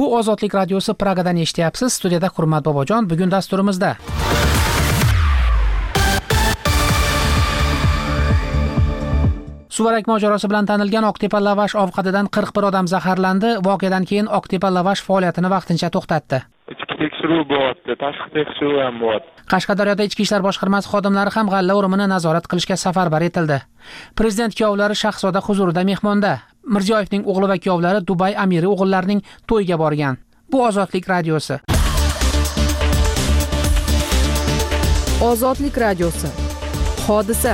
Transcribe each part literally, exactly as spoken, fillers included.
Bu Ozodlik radiosi Pragadan eshityapsiz. Studiyada Hurmat Bobojon. Bugun dasturimizda Suvarak mojarosi bilan tanilgan Oqtepa lavash ovqatidan qirq bir odam zaharlandi. Voqeadan keyin Oqtepa lavash faoliyatini vaqtincha to'xtatdi. Ichki tekshiruv bo'lyapti, tashqi tekshiruv ham bo'lyapti. Qashqadaryoda Ichki ishlar boshqarmasi xodimlari ham g'alla o'rimini nazorat qilishga safarbar etildi. Prezident kuyovlari Shahzoda huzurida mehmonda. Mirziyoyevning o'g'li va kuyovlari Dubay amiri o'g'illarining to'yiga borgan. Bu Ozodlik radiosi. Ozodlik radiosi. Hodisa.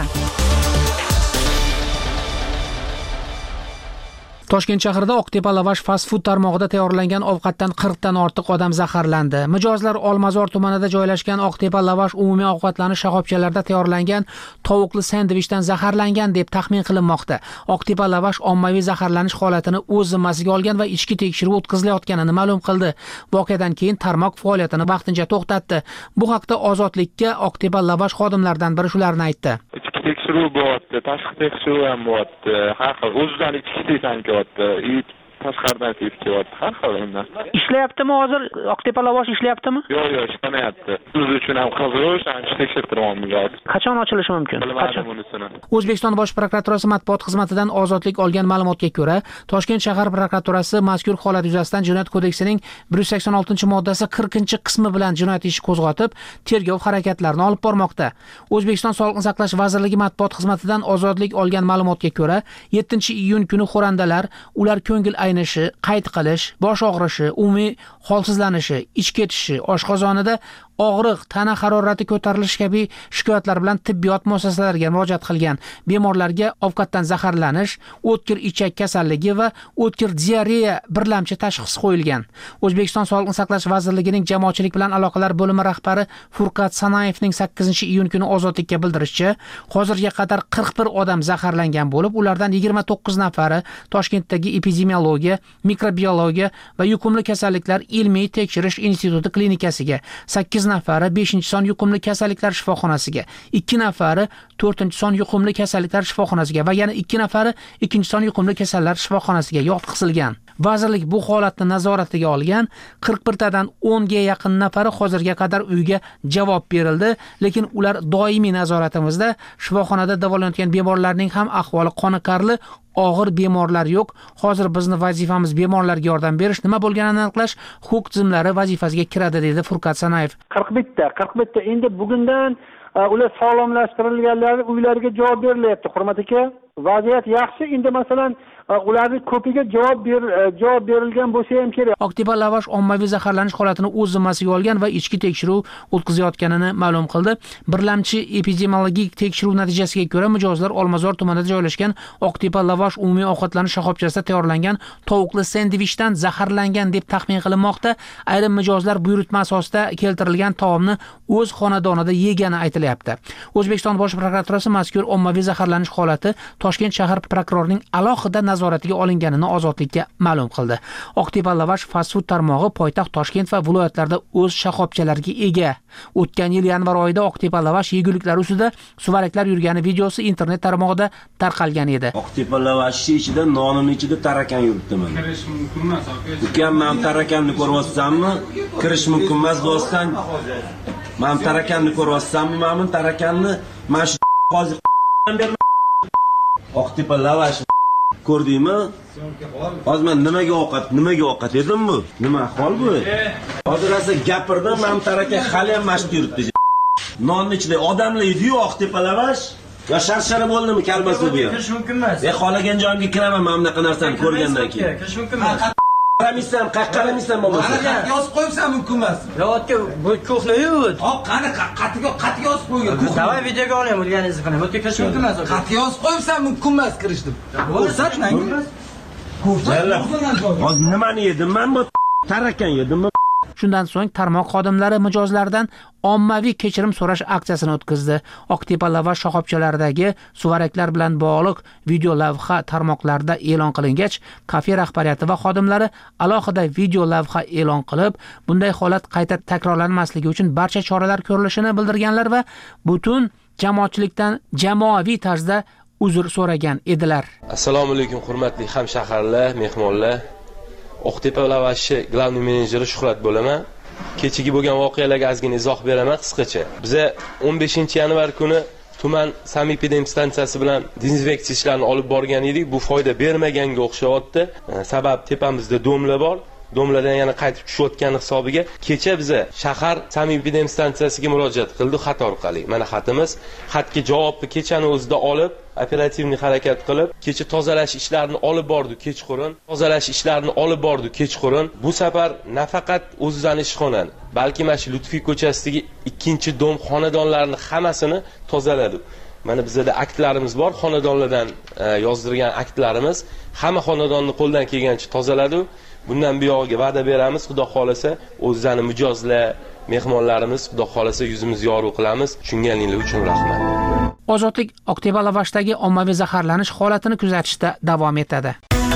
Toshkent shahrida Oqtepa lavash fast food tarmog'ida tayyorlangan ovqatdan qirq dan ortiq odam zaharlandi. Mijozlar Olmazor tumanida joylashgan Oqtepa lavash umumiy ovqatlanish shoxobchalarida tayyorlangan tovuqli sandvichdan zaharlangan deb taxmin qilinmoqda. Oqtepa lavash ommaviy zaharlanish holatini o'z zimmasiga olgan va ichki tekshiruv o'tkazilayotganini ma'lum qildi. Voqeadan keyin tarmoq faoliyatini vaqtincha to'xtatdi. Bu haqda Ozodlikka Oqtepa lavash xodimlaridan biri shularni aytdi. Tekshiruv bo'lyapti, tashqi tekshiruv ham bo'lyapti. Har xil o'zidan ichki tekshirib kelyapti, it tashqaridan tekshirib kelyapti. Har xil endi. Ishlayaptimi hozir? Oqtepa lavash ishlayaptimi? Yo'q, yo'q, ishlamayapti. Biz uchun ham qiziq, shuni tekshirtirmoqmiz hozir. Qachon ochilishi mumkin? Qachon bunisini? O'zbekiston Bosh prokuraturasi matbuot xizmatidan Ozodlik olgan ma'lumotga ko'ra, Toshkent shahar prokuraturasi mazkur holat yuzasidan Jinoyat kodeksining bir yuz sakson oltinchi moddasi qirqinchi qismi bilan jinoyat ishi qo'zg'atib, tergov harakatlarini olib bormoqda. O'zbekiston Sog'liqni saqlash vazirligi matbuot xizmatidan Ozodlik olgan ma'lumotga ko'ra, yettinchi iyun kuni xo'randalar, ular ko'ngil aynishi, qayt qilish, bosh og'rishi, umumiy holsizlanishi, ich ketishi, oshqozonida og'riq, tana harorati ko'tarilishi kabi shikoyatlar bilan tibbiyot muassasalariga murojaat qilgan. Bemorlarga ovqatdan zaharlanish, o'tkir ichak kasalligi va o'tkir diareya birlamchi tashxisi qo'yilgan. O'zbekiston Sog'liqni saqlash vazirligining jamoatchilik bilan aloqalar bo'limi rahbari Furqat Sanayevning sakkizinchi iyun kuni Ozodlikka bildirishicha, hozirga qadar qirq bir odam zaharlangan bo'lib, ulardan yigirma to'qqiz nafari Toshkentdagi epidemiologiya, mikrobiologiya va yuqumli kasalliklar ilmiy tekshirish instituti klinikasiga, sakkiz nafari beshinchi son yuqumli kasalliklar shifoxonasiga, ikki nafari to'rtinchi son yuqumli kasalliklar shifoxonasiga va yana ikki nafari ikkinchi son yuqumli kasalliklar shifoxonasiga yotqizilgan. Vazirlik bu holatni nazoratiga olgan. qirq bir tadan o'nga yaqin nafari hozirga qadar uyga javob berildi, lekin ular doimiy nazoratimizda. Shifoxonada davolanayotgan bemorlarning ham ahvoli qoniqarli. Og'ir bemorlar yo'q. Hozir bizning vazifamiz bemorlarga yordam berish, nima bo'lganini aniqlash, huquq tizimlari vazifasiga kiradi dedi Furqat Sanayev. qirq bitta, qirq bitta endi bugundan ular sog'lomlashtirilganlar uylariga javob berilyapti. Hurmat aka, vaziyat yaxshi. Endi masalan ularning ko'piga javob ber javob berilgan bo'lsa ham kerak. Oqtepa lavash ommaviy zaharlanish holatini o'z zimmasiga olgan va ichki tekshiruv o'tkazayotganini ma'lum qildi. Birlamchi epidemiologik tekshiruv natijasiga ko'ra, mijozlar Olmazor tumanida joylashgan Oqtepa lavash umumiy ovqatlanish shoxobchasida tayyorlangan tovuqli sandvichdan zaharlangan deb taxmin qilinmoqda. Ayrim mijozlar buyurtma asosida keltirilgan taomni o'z xonadonida yegani aytilyapti. O'zbekiston Bosh prokuraturasi mazkur ommaviy zaharlanish holati Toshkent shahar prokurorining alohida nazoratiga olinganini Ozodlikka ma'lum qildi. Oqtepa lavash fast food tarmog'i poytaxt Toshkent va viloyatlarda o'z shoxobchalariga ega. O'tgan yil yanvar oyida Oqtepa lavash yeguliklari ustida suvaraklar yurgani videosi internet tarmog'ida tarqalgan edi. Oqtepa lavashi ichida nonning ichida tarakan yuribdi mana. Kirish mumkin emas, aka. Ukam, men tarakanni ko'ryapsanmi? Kirish mumkin emas do'stan. Men tarakanni ko'ryapsanmi? Men tarakanni mana shu hozir berma. Oqtepa lavash ko'rdingmi? Hozir men nimaga ovqat, nimaga ovqat edim bu? Nima ahvol bu? Hozir esa gapirdim, men taraka hali ham mashq yuribdi. Nonning ichida odamlar yedi-yu Oqtepa lavash. Ya sharshara bo'ldimi kalbasa bu ham? Kirish mumkin emas. E xohlagan joyimga kiraman men bunaqa narsani ko'rgandan keyin. Kirish mumkin emas. Qaramisam, qaqqaramisam bo'lmasa. Qani yozib qo'yibsan mumkin emas. Yo'qotga bu ko'xna-yu. Hop, qani qatiga qatiga yozib qo'ygan. Davay videoga oling, o'lganingizni qilib. O'tga kirish mumkin emas. Qatiga yozib qo'yibsan mumkin emas kirishdim. Ko'rsatmang. Hozir nimani yedim men bu tarakan yedim. Shundan so'ng tarmoq xodimlari mijozlardan ommaviy kechirim so'rash aksiyasini o'tkazdi. Oqtepa lavash shoxobchalaridagi suvaraklar bilan bog'liq video lavha tarmoqlarda e'lon qilingach, kafe rahbariyati va xodimlari alohida video lavha e'lon qilib, bunday holat qayta takrorlanmasligi uchun barcha choralar ko'rilishini bildirganlar va butun jamoatchilikdan jamoaviy tarzda uzr so'ragan edilar. Assalomu alaykum hurmatli hamshaharlar, mehmonlar. Oqtepa lavashi glavniy menejeri Shuhrat bo'laman. Kechagi bo'lgan voqealarga ozgina izoh beraman qisqacha. Biza o'n beshinchi yanvar kuni tuman sanepidemstansiyasi bilan dezinfeksiya ishlarini olib borgan edik. Bu foyda bermaganga o'xshayapti. Sabab tepamizda domla bor. Domladan yana qaytib tushayotgan hisobiga kecha biza shahar sanepidemstansiyasiga murojaat qildik xat orqali. Mana xatimiz. Xatga javobni kechani o'zida olib, operativniy harakat qilib, kecha tozalash ishlarini olib bordik kechqurun. Tozalash ishlarini olib bordik kechqurun. Bu safar nafaqat o'zizani ishxonani, balki mana shu Lutfiy ko'chasidagi ikkinchi dom xonadonlarini hammasini tozaladik. Mana bizda aktlarimiz bor, xonadonlardan yozdirgan aktlarimiz. Hamma xonadonni qo'ldan kelgancha tozaladik. Bundan buyog'iga va'da beramiz, Xudo xolasa, o'zlarini mijozlar, mehmonlarimiz Xudo xolasa yuzimiz yorug' qilamiz. Tushunganinglar uchun rahmat. Ozodlik Oqtepa lavashdagi ommaviy zaharlanish holatini kuzatishda davom etadi.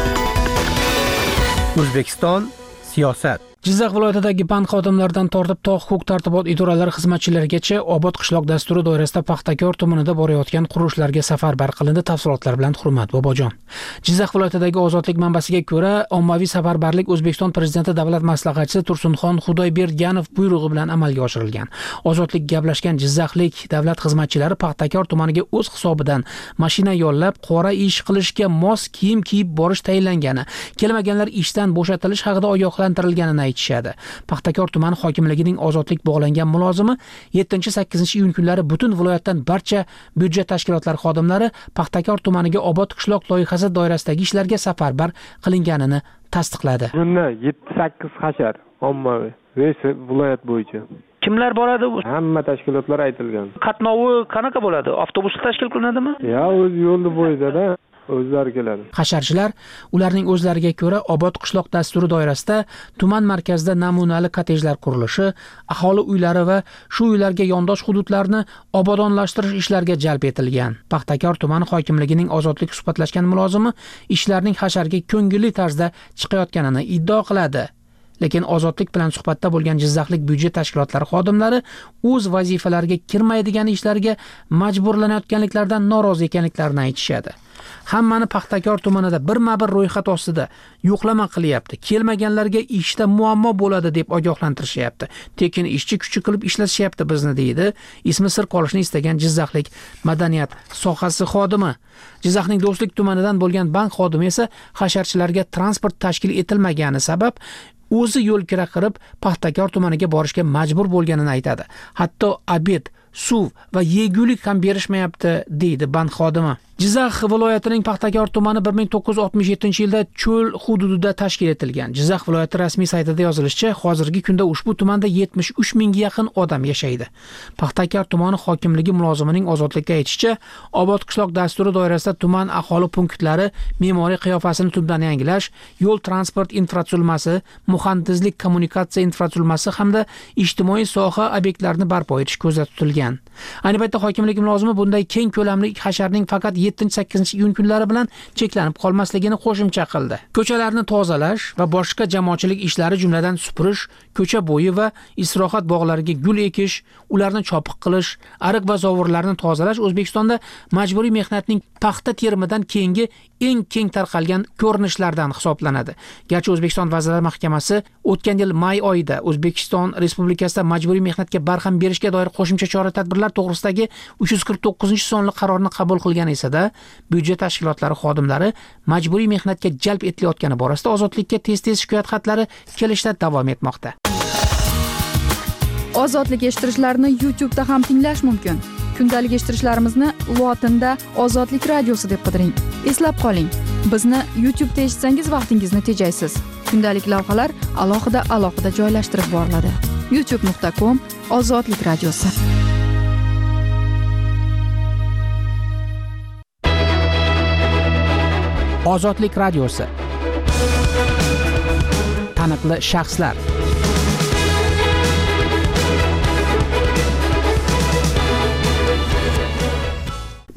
O'zbekiston siyosat. Jizzax viloyatidagi bank xodimlaridan tortib tog' huquq-tartibot idoralari xizmatchilarigacha Obod qishloq dasturi doirasida Paxtakor tumanida borayotgan qurilishlarga safarbar qilindi. Tafsilotlar bilan Hurmat Bobojon. Jizzax viloyatidagi Ozodlik manbasiga ko'ra, ommaviy safarbarlik O'zbekiston Prezidenti davlat maslahatchisi Tursunxon Xudoyberganov buyrug'i bilan amalga oshirilgan. Ozodlik gaplashgan jizzaxlik davlat xizmatchilari Paxtakor tumaniga o'z hisobidan mashina yollab, qora ish qilishga mos kiyim kiyib borish tayinlangani, kelmaganlar ishdan bo'shatilish haqida ogohlantirilganini aytishadi. Paxtakor tumani hokimligining ozodlik bog'langan mulozimi yettinchi sakkizinchi iyun kunlari butun viloyatdan barcha byudjet tashkilotlari xodimlari Paxtakor tumaniga Obod qishloq loyihasi doirasidagi ishlarga safarbar qilinganini tasdiqladi. Bunda yetti sakkiz hashar ommaviy va viloyat bo'yicha. Kimlar boradi? Hamma tashkilotlar aytilgan. Qatnovi qanaqa bo'ladi? Avtobus tashkil qilinadimi? Ya, o'z yo'lni bo'yida-da o'zlari keladi. Hasharchilar ularning o'zlariga ko'ra Obod qishloq dasturi doirasida tuman markazida namunali kottejlar qurilishi, aholi uylari va shu uylarga yondosh hududlarni obodonlashtirish ishlariga jalb etilgan. Paxtakor tumani hokimligining ozodlik suhbatlashgan mulozimi ishlarning hasharga ko'ngilli tarzda chiqayotganini iddao qiladi. Lekin ozodlik bilan suhbatda bo'lgan jizzaxlik byudjet tashkilotlari xodimlari o'z vazifalariga kirmaydigan ishlarga majburlanayotganliklaridan norozi ekanliklarini aytishadi. Hammani Paxtakor tumanida birma-bir ro'yxat ostida yo'qlama qilyapti. Kelmaganlarga ishda muammo bo'ladi deb ogohlantirishyapti. Tekin ishchi kuchi qilib ishlashyapti bizni deydi. Ismi sir qolishni istagan jizzaxlik madaniyat sohasi xodimi. Jizzaxning Do'stlik tumanidan bo'lgan bank xodimi esa hasharchilarga transport tashkil etilmagani sabab o'zi yo'l kira qirib Paxtakor tumaniga borishga majbur bo'lganini aytadi. Hatto obed, suv va yegulik ham berishmayapti deydi bank xodimi. Jizzax viloyatining Paxtakor tumani bir ming to'qqiz yuz oltmish yettinchi yilda cho'l hududida tashkil etilgan. Jizzax viloyati rasmiy saytida yozilishicha, hozirgi kunda ushbu tumanda yetmish uch mingga yaqin odam yashaydi. Paxtakor tumani hokimligi mulozimining ozodlikka aytishicha, Obod qishloq dasturi doirasida tuman aholi punktlari me'moriy qiyofasini tubdan yangilash, yo'l transport infratuzilmasi, muhandislik kommunikatsiya infratuzilmasi hamda ijtimoiy soha obyektlarini barpo etish ko'zda tutilgan. Ayni paytda hokimlik mulozimi bunday keng ko'lamli hasharning faqat yettinchi sakkizinchi iyun kunlari bilan cheklanib qolmasligini qo'shimcha qildi. Ko'chalarni tozalash va boshqa jamoatchilik ishlari, jumladan supurish, ko'cha bo'yi va istirohat bog'lariga gul ekish, ularni chopiq qilish, ariq va zovurlarni tozalash O'zbekistonda majburiy mehnatning paxta terimidan keyingi eng keng tarqalgan ko'rinishlardan hisoblanadi. Garchi O'zbekiston Vazirlar Mahkamasi o'tgan yil may oyida O'zbekiston Respublikasida majburiy mehnatga barham berishga doir qo'shimcha chora-tadbirlar to'g'risidagi uch yuz qirq to'qqizinchi sonli qarorni qabul qilgan esa-da, byudjet tashkilotlari xodimlari majburiy mehnatga jalb etilayotgani borasida ozodlikka tez-tez shikoyat xatlari kelishda davom etmoqda. Ozodlik eshittirishlarni YouTube da ham tinglash mumkin. Kundalik eshittirishlarimizni lotinda Ozodlik radiosi deb qidiring. Eslab qoling, bizni YouTube da eshitsangiz vaqtingizni tejaysiz. Kundalik lavhalar alohida-alohida joylashtirib boriladi. youtube nuqta com Ozodlik radiosi. Ozodlik radiosi. Taniqli shaxslar.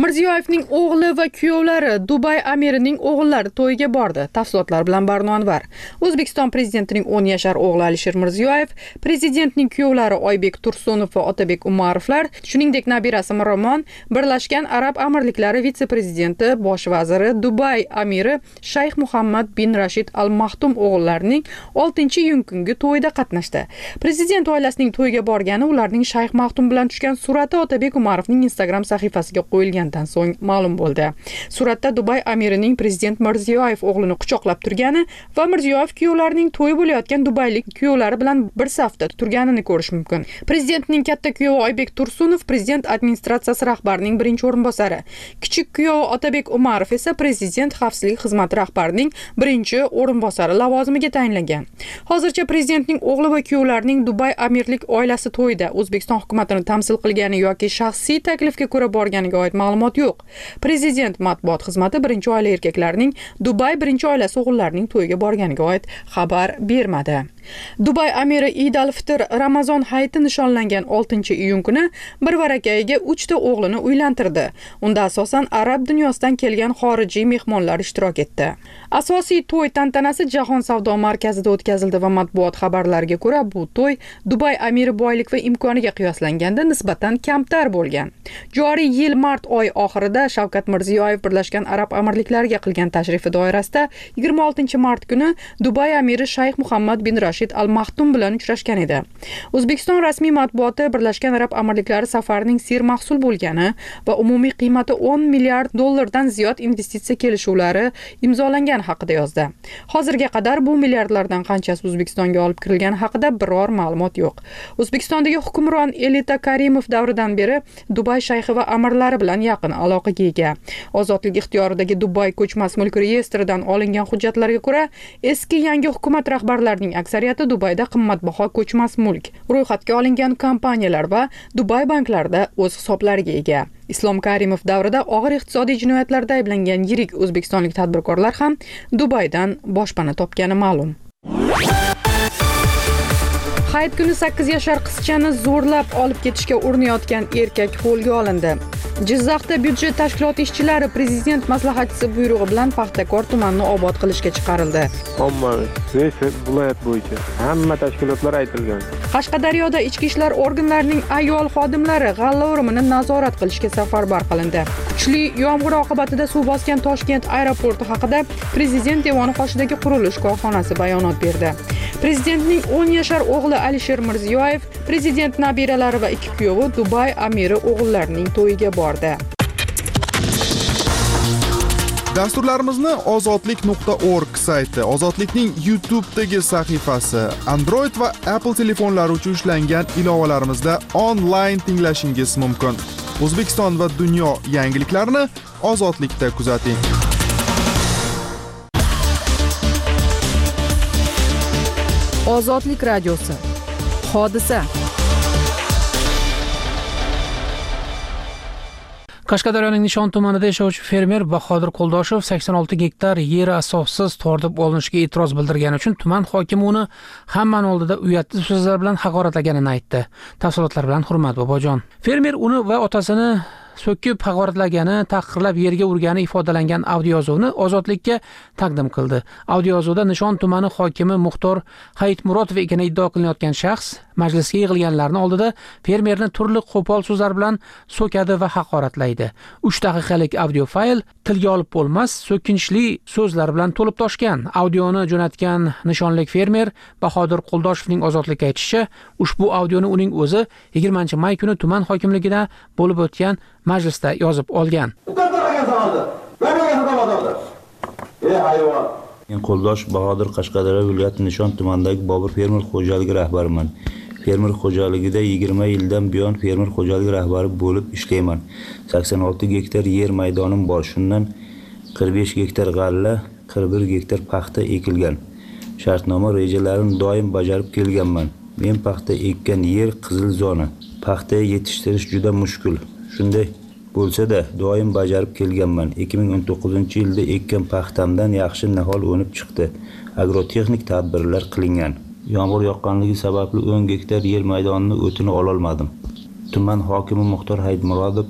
Mirziyoyevning o'g'li va kuyovlari Dubay amirining o'g'illari to'yiga bordi. Tafsilotlar bilan Barno Anvar. O'zbekiston prezidentining o'n yashar o'g'li Alisher Mirziyoyev, prezidentning kuyovlari Oybek Tursunov va Otabek Umarovlar, shuningdek nabirasi Miromon, Birlashgan Arab Amirliklari vitse-prezidenti, bosh vaziri, Dubay amiri Shayx Muhammad bin Rashid Al Maktum o'g'illarining oltinchi iyun kungi to'yida qatnashdi. Prezident oilasining to'yiga borgani ularning Shayx Maktum bilan tushgan surati Otabek Umarovning Instagram sahifasiga qo'yilgandan so'ng ma'lum bo'ldi. Suratda Dubay amirining prezident Mirziyoyev o'g'lini quchoqlab turgani va Mirziyoyev kuyovlarining to'yi bo'layotgan dubaylik kuyovlari bilan bir safda turganini ko'rish mumkin. Prezidentning katta kuyovi Oybek Tursunov prezident administratsiyasi rahbarining birinchi o'rinbosari. Kichik kuyovi Otabek Umarov esa prezident xavfsizlik xizmati rahbarining birinchi o'rinbosari lavozimiga tayinlangan. Hozircha prezidentning o'g'li va kuyovlarining Dubay amirlik oilasi to'yida O'zbekiston hukumatini tamsil qilgani yoki shaxsiy taklifga ko'ra borganiga oid ma'lumot yo'q. Prezident matbuot xizmati birinchi oila erkaklarining Dubay birinchi oilasi o'g'illarining to'yiga borganiga oid xabar bermadi. Dubay amiri Eid al-Fitr Ramazon hayiti nishonlangan oltinchi iyun kuni bir varakayiga uchta o'g'lini uylantirdi. Unda asosan arab dunyosidan kelgan xorijiy mehmonlar ishtirok etdi. Asosiy to'y tantanasi Jahon savdo markazida o'tkazildi va matbuot xabarlariga ko'ra bu to'y Dubay amiri boylik va imkoniga qiyoslanganda nisbatan kamtar bo'lgan. Joriy yil mart oyi oxirida Shavkat Mirziyoyev Birlashgan Arab Amirliklariga qilgan tashrifi doirasida yigirma oltinchi mart kuni Dubay amiri Shayx Muhammad bin Rashid Al Maktum bilan uchrashgan edi. O'zbekiston rasmiy matbuoti Birlashgan Arab Amirliklari safarining sermahsul bo'lgani va umumiy qiymati o'n milliard dollardan ziyod investitsiya kelishuvlari imzolangan haqida yozdi. Hozirga qadar bu milliardlardan qanchasi O'zbekistonga olib kirilgani haqida biror ma'lumot yo'q. O'zbekistondagi hukmron Elita Karimov davridan beri Dubay shayxi va amirlari bilan yaqin aloqaga ega. Ozodlik ixtiyoridagi Dubay ko'chmas mulk reyestridan olingan hujjatlarga ko'ra, eski yangi hukumat rahbarlarining aksariyati Dubayda qimmatbaho ko'chmas mulk, ro'yxatga olingan kompaniyalar va Dubay banklarida o'z hisoblariga ega. Islom Karimov davrida og'ir iqtisodiy jinoyatlarda ayblangan yirik o'zbekistonlik tadbirkorlar ham Dubaydan boshpana topgani ma'lum. Hayit kuni sakkiz yashar qizchani zo'rlab olib ketishga urinayotgan erkak qo'lga olindi. Jizzaxda byudjet tashkiloti ishchilari prezident maslahatchisi buyrug'i bilan Paxtakor tumanini obod qilishga chiqarildi. Ommaviy reysi viloyat bo'yicha hamma tashkilotlar aytilgan. Qashqadaryoda ichki ishlar organlarining ayol xodimlari g'alla o'rimini nazorat qilishga safarbar qilindi. Kuchli yomg'ir oqibatida suv bosgan Toshkent aeroporti haqida prezident devoni qoshidagi qurilish korxonasi bayonot berdi. Prezidentning o'n yashar o'g'li Alisher Mirziyoyev, prezident nabiralari va ikki kuyovi Dubay amiri o'g'illarining to'yiga bordi. Dasturlarimizni ozodlik nuqta org sayti, Ozodlikning YouTube'dagi sahifasi, Android va Apple telefonlari uchun ishlangan ilovalarimizda onlayn tinglashingiz mumkin. O'zbekiston va dunyo yangiliklarini Ozodlikda kuzating. Ozodlik radiosi. Hodisa. Qashqadaryoning Nishon tumanida yashovchi fermer Bahodir Qo'ldoshev sakson olti gektar yeri asossiz tortib olinishiga e'tiroz bildirgani uchun tuman hokimi uni hammaning oldida uyatli so'zlar bilan haqoratlaganini aytdi. Tafsilotlar bilan Hurmat Bobojon. Fermer uni va otasini so'kib haqoratlagani, tahqirlab yerga urgani ifodalangan audiozovni Ozodlikka taqdim qildi. Audiozovda Nishon tumani hokimi Muxtor Hayitmurodov ekani iddao qilinayotgan shaxs majlisga yig'ilganlarning oldida fermerni turli qo'pol so'zlar bilan so'kadi va haqoratlaydi. uch daqiqalik audio fayl tilga olib bo'lmas, so'kinchli so'zlar bilan to'lib toshgan. Audioni jo'natgan nishonlik fermer Bahodir Qo'ldoshevning Ozodlikka aytishicha, ushbu audioni uning o'zi yigirmanchi may kuni tuman hokimligida bo'lib o'tgan majlisda yozib olgan. Men Qo'ldoshev Bahodir, Qashqadaryo viloyati Nishon tumanidagi Bobur fermer xo'jaligi rahbariman. Fermer xo'jaligida yigirma yildan buyon fermer xo'jaligi rahbari bo'lib ishlayman. sakson olti gektar yer maydonim bor. Shundan qirq besh gektar g'alla, qirq bir gektar paxta ekilgan. Shartnoma rejalarini doim bajarib kelganman. Men paxta ekkan yer qizil zona. Paxta yetishtirish juda mushkul. Shunday bo'lsa-da, doim bajarib kelganman. ikki ming o'n to'qqizinchi yilda ekkan paxtamdan yaxshi nahol o'nib chiqdi. Agrotexnik tadbirlar qilingan. Yomg'ir yoqqanligi sababli o'n gektar yer maydonini o'tini ola olmadim. Tuman hokimi Muxtor Hayitmurodov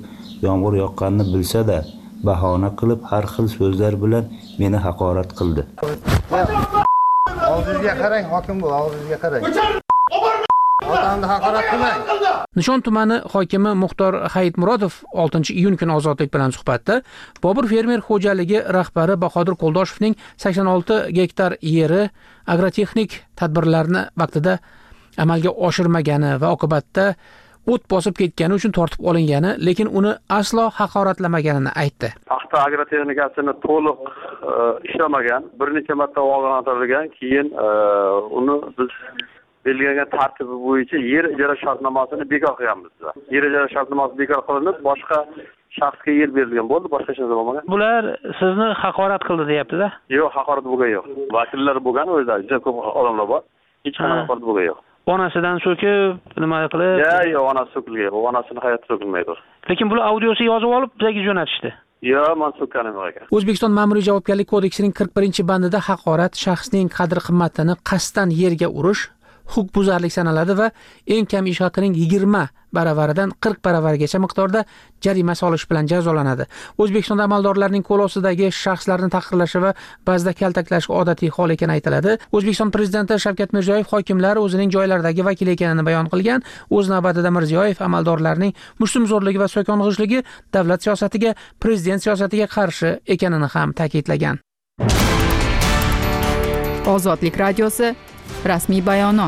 yomg'ir yoqqanini bilsa-da, bahona qilib har xil so'zlar bilan meni haqorat qildi. Og'zingizga qarang, hokim bu, og'zingizga qarang. Otamni haqorat qilmang. Nishon tumani hokimi Muxtor Hayitmurodov oltinchi iyun kuni Ozodlik bilan suhbatda Bobur fermer xo'jaligi rahbari Bahodir Qo'ldoshovning sakson olti gektar yeri agrotexnik tadbirlarni vaqtida amalga oshirmagani va oqibatda o't bosib ketgani uchun tortib olingani, lekin uni aslo haqoratlamaganini aytdi. Paxta agrotexnikasini to'liq ishlamagan, bir necha marta ogohlantirilgan, keyin uni biz belgilangan tartibi bo'yicha yer ijara shartnomasini bekor qilganmiz. Yer ijara shartnomasi bekor qilinib, boshqa shaxsga yer berilgan bo'ldi, boshqa hech narsa bo'lmagan. Bular sizni haqorat qildi deyapti-da? Yo'q, haqorat bo'lgan yo'q. Vakillar bo'lgan, o'zlari juda ko'p odamlar bor. Hech qanaqa haqorat bo'lgan yo'q. Onasidan so'kib, nima qilib? Yo'q, yo'q, onasi so'kilgan. Onasining hayoti so'kilmaydi. Lekin bular audiosi yozib olib, bizga jo'natishdi. Yo'q, men so'kkanim yo'q ekan. O'zbekiston Ma'muriy javobgarlik kodeksining qirq birinchi bandida haqorat shaxsning qadr-qimmatini qasddan yerga urish huquqbuzarlik sanaladi va eng kam ish haqining yigirma baravaridan qirq baravargacha miqdorda jarima solish bilan jazolanadi. O'zbekistonda amaldorlarning qo'l ostidagi shaxslarni tahqirlashi va ba'zida kaltaklash odatiy hol ekani aytiladi. O'zbekiston prezidenti Shavkat Mirziyoyev hokimlar o'zining joylardagi vakil ekanini bayon qilgan. O'z navbatida Mirziyoyev amaldorlarning mushtumzo'rligi va so'kong'ishligi davlat siyosatiga, prezident siyosatiga qarshi ekanini ham ta'kidlagan. Ozodlik radiosi rasmiy bayonot.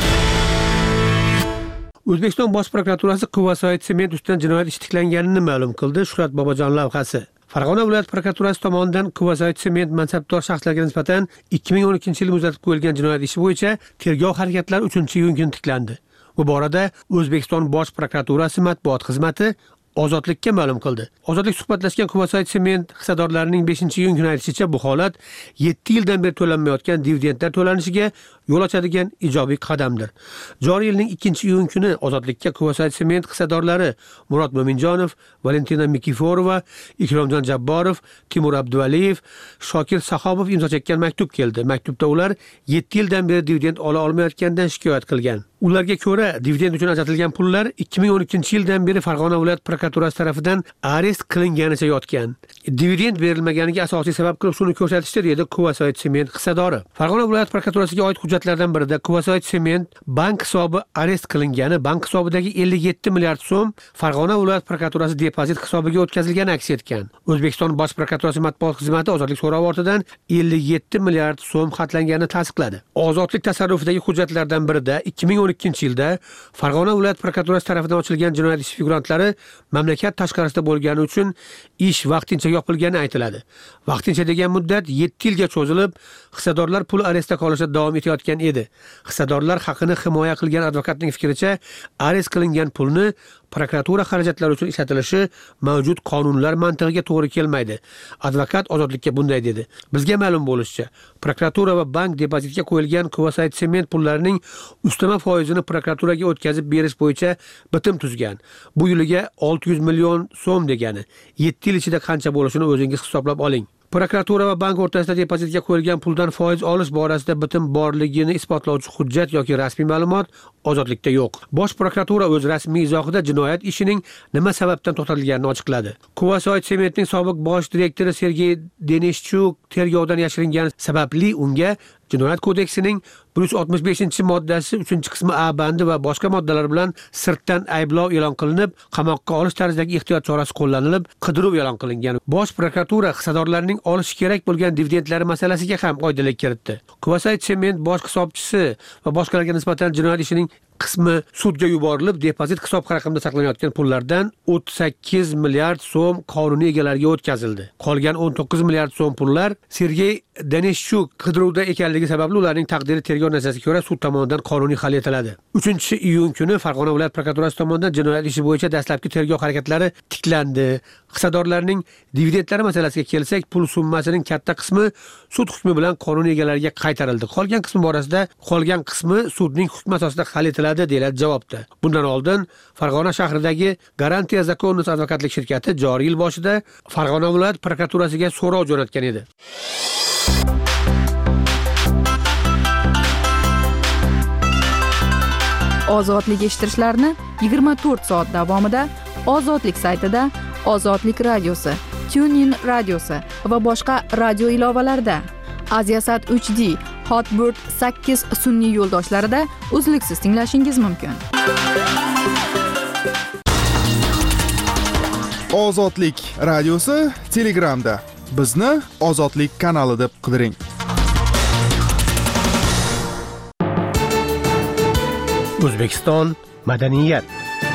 O'zbekiston Bosh prokuraturasi Quvasoy sement ustidan jinoyat ishi tiklanganini ma'lum qildi. Shuhrat Bobojon lavhasi. Farg'ona viloyat prokuraturasi tomonidan Quvasoy sement mansabdor shaxslarga nisbatan ikki ming o'n ikkinchi yil muzlatib qo'yilgan jinoyat ishi bo'yicha tergov harakatlari uchinchi iyun kuni tiklandi. Bu borada O'zbekiston Bosh prokuraturasi matbuot xizmati Ozodlikka ma'lum qildi. Ozodlik suhbatlashgan Quvasoy sement hissadorlarining beshinchi iyun kuni aytishicha, bu holat yetti yildan beri to'lanmayotgan dividendlar to'lanishiga yo'l ochadigan ijobiy qadamdir. Joriy yilning ikkinchi iyun kuni Ozodlikka Quvasoy sement hissadorlari Murod Mo'minjonov, Valentina Mikiforova, Ikromjon Jabborov, Timur Abduvaliyev, Shokir Sahobov imzo chekkan maktub keldi. Maktubda ular yetti yildan beri dividend ola olmayotganidan shikoyat qilgan. Ularga ko'ra, dividend uchun ajratilgan pullar ikki ming o'n ikkinchi yildan beri Farg'ona viloyat prokuraturasi tarafidan arest qilinganicha yotgan. Dividend berilmaganiga asosiy sabab qilib shuni ko'rsatishdi, dedi Quvasoy sement hissadori. Farg'ona viloyat prokuraturasiga oid hujjatlardan birida Quvasoy sement bank hisobi arest qilingani, bank hisobidagi ellik yetti milliard so'm Farg'ona viloyat prokuraturasi depozit hisobiga o'tkazilgani aks etgan. O'zbekiston Bosh prokuraturasi matbuot xizmati Ozodlik so'rovi ortidan ellik yetti milliard so'm xatlanganini tasdiqladi. Ozodlik tasarrufidagi hujjatlardan birida ikki ming o'n ikkinchi yilda Farg'ona viloyat prokuraturasi tomonidan ochilgan jinoyat ishi figurantlari mamlakat tashqarisida bo'lgani uchun ish vaqtincha yopilgani aytiladi. Vaqtincha degan muddat yetti yilga cho'zilib, hissadorlar pul arestda qolishda davom etayotgan edi. Hissadorlar haqini himoya qilgan advokatning fikricha, arest qilingan pulni prokuratura xarajatlari uchun ishlatilishi mavjud qonunlar mantig'iga to'g'ri kelmaydi. Advokat Ozodlikka bunday dedi. Bizga ma'lum bo'lishicha, prokuratura va bank depozitga qo'yilgan Quvasoy sement pullarining ustama foizini prokuraturaga o'tkazib berish bo'yicha bitim tuzgan. Bu yiliga olti yuz million so'm degani. yetti yil ichida qancha bo'lishini o'zingiz hisoblab oling. Prokuratura va bank o'rtasida depozitga qo'yilgan puldan foiz olish borasida bitim borligini isbotlovchi hujjat yoki rasmiy ma'lumot Ozodlikda yo'q. Bosh prokuratura o'z rasmiy izohida jinoyat ishining nima sababdan to'xtatilganini ochiqladi. Quvasoy sementning sobiq bosh direktori Sergey Denishchuk tergovdan yashiringani sababli unga Jinoyat kodeksining bir yuz oltmish beshinchi moddasi uchinchi qismi A bandi va boshqa moddalar bilan sirtdan ayblov e'lon qilinib, qamoqqa olish tarzidagi ehtiyot chorasi qo'llanilib, qidiruv e'lon qilingan. Bosh prokuratura hissadorlarning olishi kerak bo'lgan dividendlari masalasiga ham oydinlik kiritdi. Quvasoy sement bosh hisobchisi va boshqalarga nisbatan jinoyat ishining qismi sudga yuborilib, depozit hisob raqamida saqlanayotgan pullardan o'ttiz sakkiz milliard so'm qonuniy egalariga o'tkazildi. Qolgan o'n to'qqiz milliard so'm pullar Sergey Denishchuk qidiruvda ekanligi sababli ularning taqdiri tergov natijasiga ko'ra sud tomonidan qonuniy hal etiladi. uchinchi iyun kuni Farg'ona viloyat prokuraturasi tomonidan jinoyat ishi bo'yicha dastlabki tergov harakatlari tiklandi. Hissadorlarning dividendlari masalasiga kelsak, pul summasining katta qismi sud hukmi bilan qonuniy egalariga qaytarildi. Qolgan qismi borasida qolgan qismi sudning hukmi asosida hal etiladi, deyiladi javobda. Bundan oldin Farg'ona shahridagi Garantiya Zakonus advokatlik shirkati joriy yil boshida Farg'ona viloyat prokuraturasiga so'rov jo'natgan edi. Ozodlik eshittirishlarni yigirma to'rt soat davomida Ozodlik saytida Ozodlik radiosi, TuneIn radiosi va boshqa radio ilovalarda. Aziasat uch D, Hotbird sakkiz sun'iy yo'ldoshlarida uzluksiz tinglashingiz mumkin. Ozodlik radiosi Telegramda. Bizni Ozodlik kanali deb qidiring. O'zbekiston madaniyat.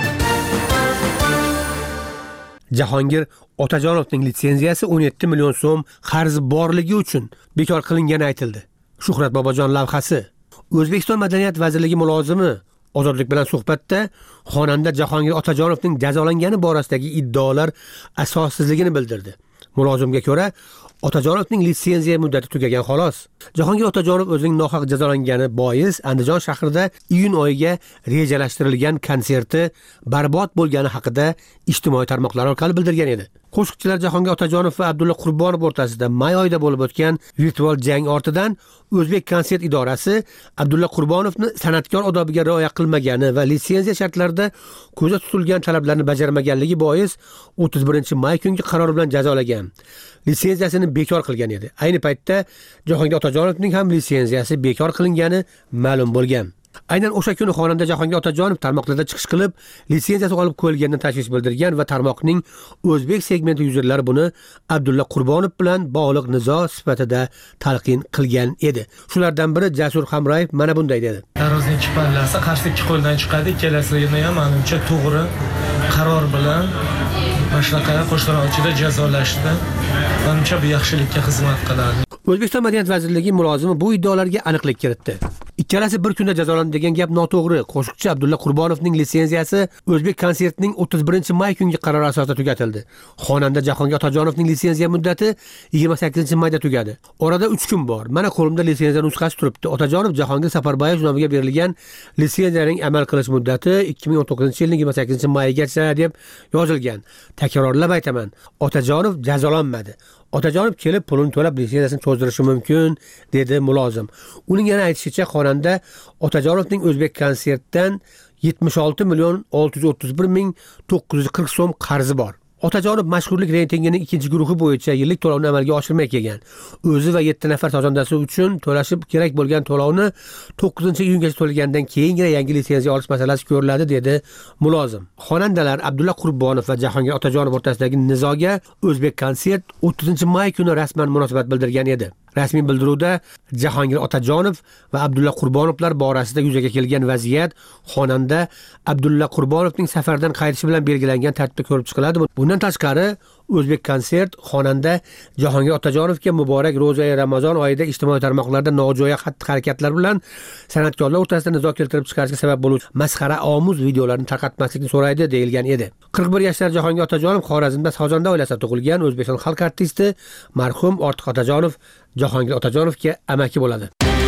Jahongir Otajonovning litsenziyasi o'n yetti million so'm qarzi borligi uchun bekor qilingani aytildi. Shuhrat Bobojon lavhasi. O'zbekiston Madaniyat vazirligi mulozimi Ozodlik bilan suhbatda xonanda Jahongir Otajonovning jazolangani borasidagi iddaolar asossizligini bildirdi. Mulozimga ko'ra, Otajonovning litsenziya muddati tugagan xolos. Jahongir Otajonov o'zining nohaq jazolangani bois Andijon shahrida iyun oyiga rejalashtirilgan konserti barbod bo'lgani haqida ijtimoiy tarmoqlar orqali bildirgan edi. Qo'shiqchilar Jahongir Otajonov va Abdulla Qurbonov o'rtasida may oyida bo'lib o'tgan virtual jang ortidan O'zbek konsert idorasi Abdulla Qurbonovni san'atkor odobiga rioya qilmagani va litsenziya shartlarida ko'zda tutilgan talablarni bajarmaganligi bois o'ttiz birinchi may kungi qaror bilan jazolagan. Litsenziyasini bekor qilgan edi. Ayni paytda Jahongir Otajonovning ham litsenziyasi bekor qilingani ma'lum bo'lgan. Aynan o'sha kuni xonanda Jahongir Otajonov tarmoqlarda chiqish qilib, litsenziyasi olib qo'yilganini tashxis bildirgan va tarmoqning o'zbek segmenti yuzerlari buni Abdulla Qurbonov bilan bog'liq nizo sifatida talqin qilgan edi. Shulardan biri Jasur Hamrayev mana bunday dedi. Tarozining ikki pallasi qarshi ikki qo'ldan chiqadi, ikkalasini ham menimcha to'g'ri qaror bilan mana shunaqa qo'shniroqchida jazolashdi. Menimcha bu yaxshilikka xizmat qiladi. O'zbekiston Madaniyat vazirligi mulozimi bu iddaolarga aniqlik kiritdi. Ikkalasi bir kunda jazolandi degan gap noto'g'ri. Qo'shiqchi Abdulla Qurbonovning litsenziyasi O'zbek konsertining o'ttiz birinchi may kungi qarori asosida tugatildi. Xonanda Jahongir Otajonovning litsenziya muddati yigirma sakkizinchi mayda tugadi. Orada uch kun bor. Mana qo'limda litsenziya nusxasi turibdi. Otajonov Jahongir Safarbayev nomiga berilgan litsenziyaning amal qilish muddati ikki ming o'n to'qqizinchi yilning yigirma sakkizinchi mayigacha deb yozilgan. Takrorlab aytaman, Otajonov jazolanmadi. Otajonov kelib pulini to'lab litsenziyasini cho'zdirishi mumkin, dedi mulozim. Uning yana aytishicha, xonanda Otajonovning O'zbek konsertdan yetmish olti million olti yuz o'ttiz bir ming to'qqiz yuz qirq so'm qarzi bor. Otajonov mashhurlik reytingining ikkinchi guruhi bo'yicha yillik to'lovni amalga oshirmay kelgan. O'zi va yetti nafar sozandasi uchun to'lashib kerak bo'lgan to'lovni to'qqizinchi iyungacha to'lagandan keyingina yangi litsenziya olish masalasi ko'riladi, dedi mulozim. Xonandalar Abdulla Qurbonov va Jahongir Otajonov o'rtasidagi nizoga O'zbek konsert o'ttizinchi may kuni rasman munosabat bildirgan edi. Rasmiy bildiruvda Jahongir Otajonov va Abdulla Qurbonovlar borasida yuzaga kelgan vaziyat xonanda Abdulla Qurbonovning safardan qaytishi bilan belgilangan tartibda ko'rib chiqiladi. Bundan tashqari, O'zbek konsert xonanda Jahongir Otajonovga muborak ro'za-i Ramazon oyida ijtimoiy tarmoqlarda nojo'ya xatti-harakatlar bilan san'atkorlar o'rtasida nizo keltirib chiqarishga sabab bo'luvchi masxara omuz videolarni tarqatmaslikni so'raydi, deyilgan edi. qirq bir yoshlar Jahongir Otajonov Xorazmda sozanda oilasida tug'ilgan. O'zbekiston xalq artisti marhum Ortiq Otajonov Jahongir Otajonovga amaki bo'ladi.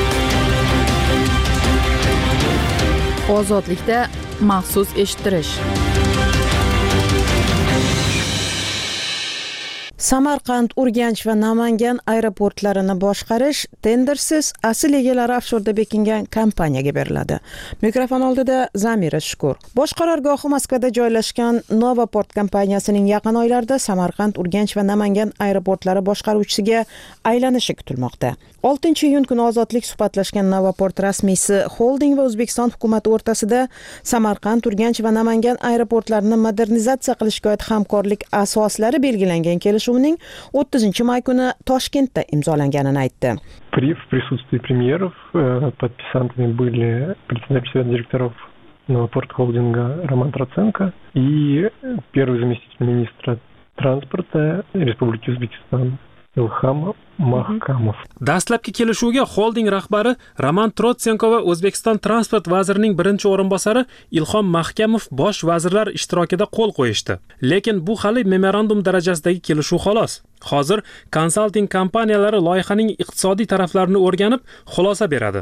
Ozodlikda maxsus eshittirish. Samarqand, Urganch va Namangan aeroportlarini boshqarish tendersiz asl egalari ofshorda bekingan kompaniyaga beriladi. Mikrofon oldida Zamira Shukur. Bosh qarorgohi Moskvada joylashgan Novoport kompaniyasining yaqin oylarda Samarqand, Urganch va Namangan aeroportlari boshqaruvchisiga aylanishi kutilmoqda. oltinchi iyun kuni Ozodlik suhbatlashgan Novoport rasmiysi Holding va O'zbekiston hukumati o'rtasida Samarqand, Urganch va Namangan aeroportlarini modernizatsiya qilishga oid hamkorlik asoslari belgilangan kelishuvning o'ttizinchi may kuni Toshkentda imzolanganini aytdi. При в присутствии премьеров подписантами были председатель совета директоров Новопорт холдинга Роман Троценко и первый заместитель министра транспорта Республики Узбекистан Ilham Mahkamov. Dastlabki kelishuvga holding rahbari Roman Trotsenko va O'zbekiston transport vazirining birinchi o'rinbosari Ilhom Mahkamov bosh vazirlar ishtirokida qo'l qo'yishdi. Lekin bu hali memorandum darajasidagi kelishuv xolos. Hozir konsalting kompaniyalari loyihaning iqtisodiy taraflarini o'rganib, xulosa beradi.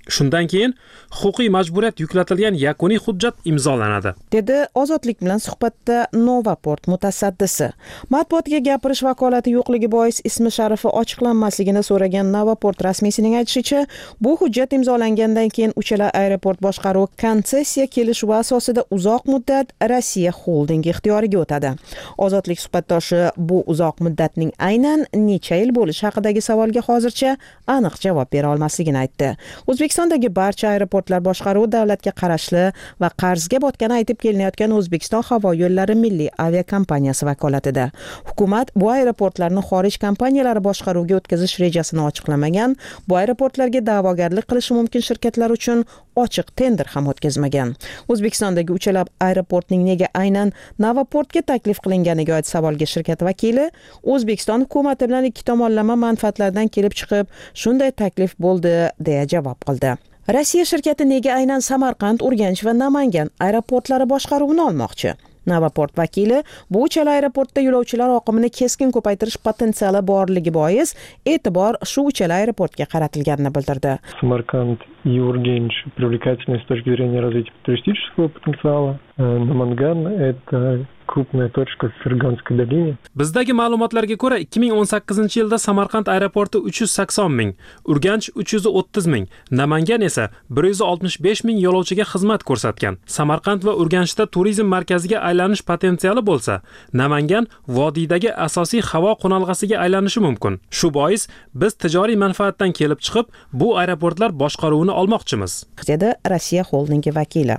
Shundan keyin huquqiy majburiyat yuklatilgan yakuniy hujjat imzolanadi, dedi Ozodlik bilan suhbatda Novaport mutasaddisi. Matbuotga gapirish vakolati yo'qligi bois ismi sharifi ochiqlanmasligini so'ragan Novaport rasmiysining aytishicha, bu hujjat imzolangandan keyin uchala aeroport boshqaruvi konsessiya kelishuvi asosida uzoq muddat Rossiya xoldingi ixtiyoriga o'tadi. Ozodlik suhbatdoshi bu uzoq muddatning aynan necha yil bo'lishi haqidagi savolga hozircha aniq javob bera olmasligini aytdi. O'zbekistondagi barcha aeroportlar boshqaruvi davlatga qarashli va qarzga botgani aytib kelinayotgan O'zbekiston havo yo'llari milliy aviakompaniyasi vakolatida. Hukumat bu aeroportlarni xorij kompaniyalari boshqaruviga o'tkazish rejasini ochiqlamagan, bu aeroportlarga da'vogarlik qilishi mumkin shirkatlar uchun ochiq tender ham o'tkazmagan. O'zbekistondagi uchala aeroportning nega aynan Novaportga taklif qilinganiga oid savolga shirkat vakili O'zbekiston hukumati bilan ikki tomonlama manfaatlardan kelib chiqib, shunday taklif bo'ldi deya javob qildi. Rossiya shirkati nega aynan Samarqand, Urganch va Namangan aeroportlari boshqaruvini olmoqchi? Novaport vakili bu uchala aeroportda yo'lovchilar oqimini keskin ko'paytirish potensiali borligi bois e'tibor shu uchala aeroportga qaratilganini bildirdi. Samarkand и Ургенч привлекательны с точки зрения развития туристического потенциала. Наманган – это крупная точка в Ферганской долине. Bizdagi ma'lumotlarga ko'ra ikki ming o'n sakkizinchi yilda Samarqand aeroporti uch yuz sakson ming, Urganch uch yuz o'ttiz ming, Namangan esa bir yuz oltmish besh ming yo'lovchiga xizmat ko'rsatgan. Samarqand va Urganchda turizm markaziga aylanish potensiali bo'lsa, Namangan vodiydagi asosiy havo qo'nalg'asiga aylanishi mumkin. Shu bois biz tijoriy manfaatdan kelib chiqib, bu aeroportlar boshqaruvini olmoqchimiz, dedi Rossiya xoldingi vakili.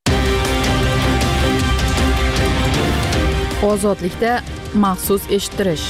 Ozodlikda maxsus eshittirish.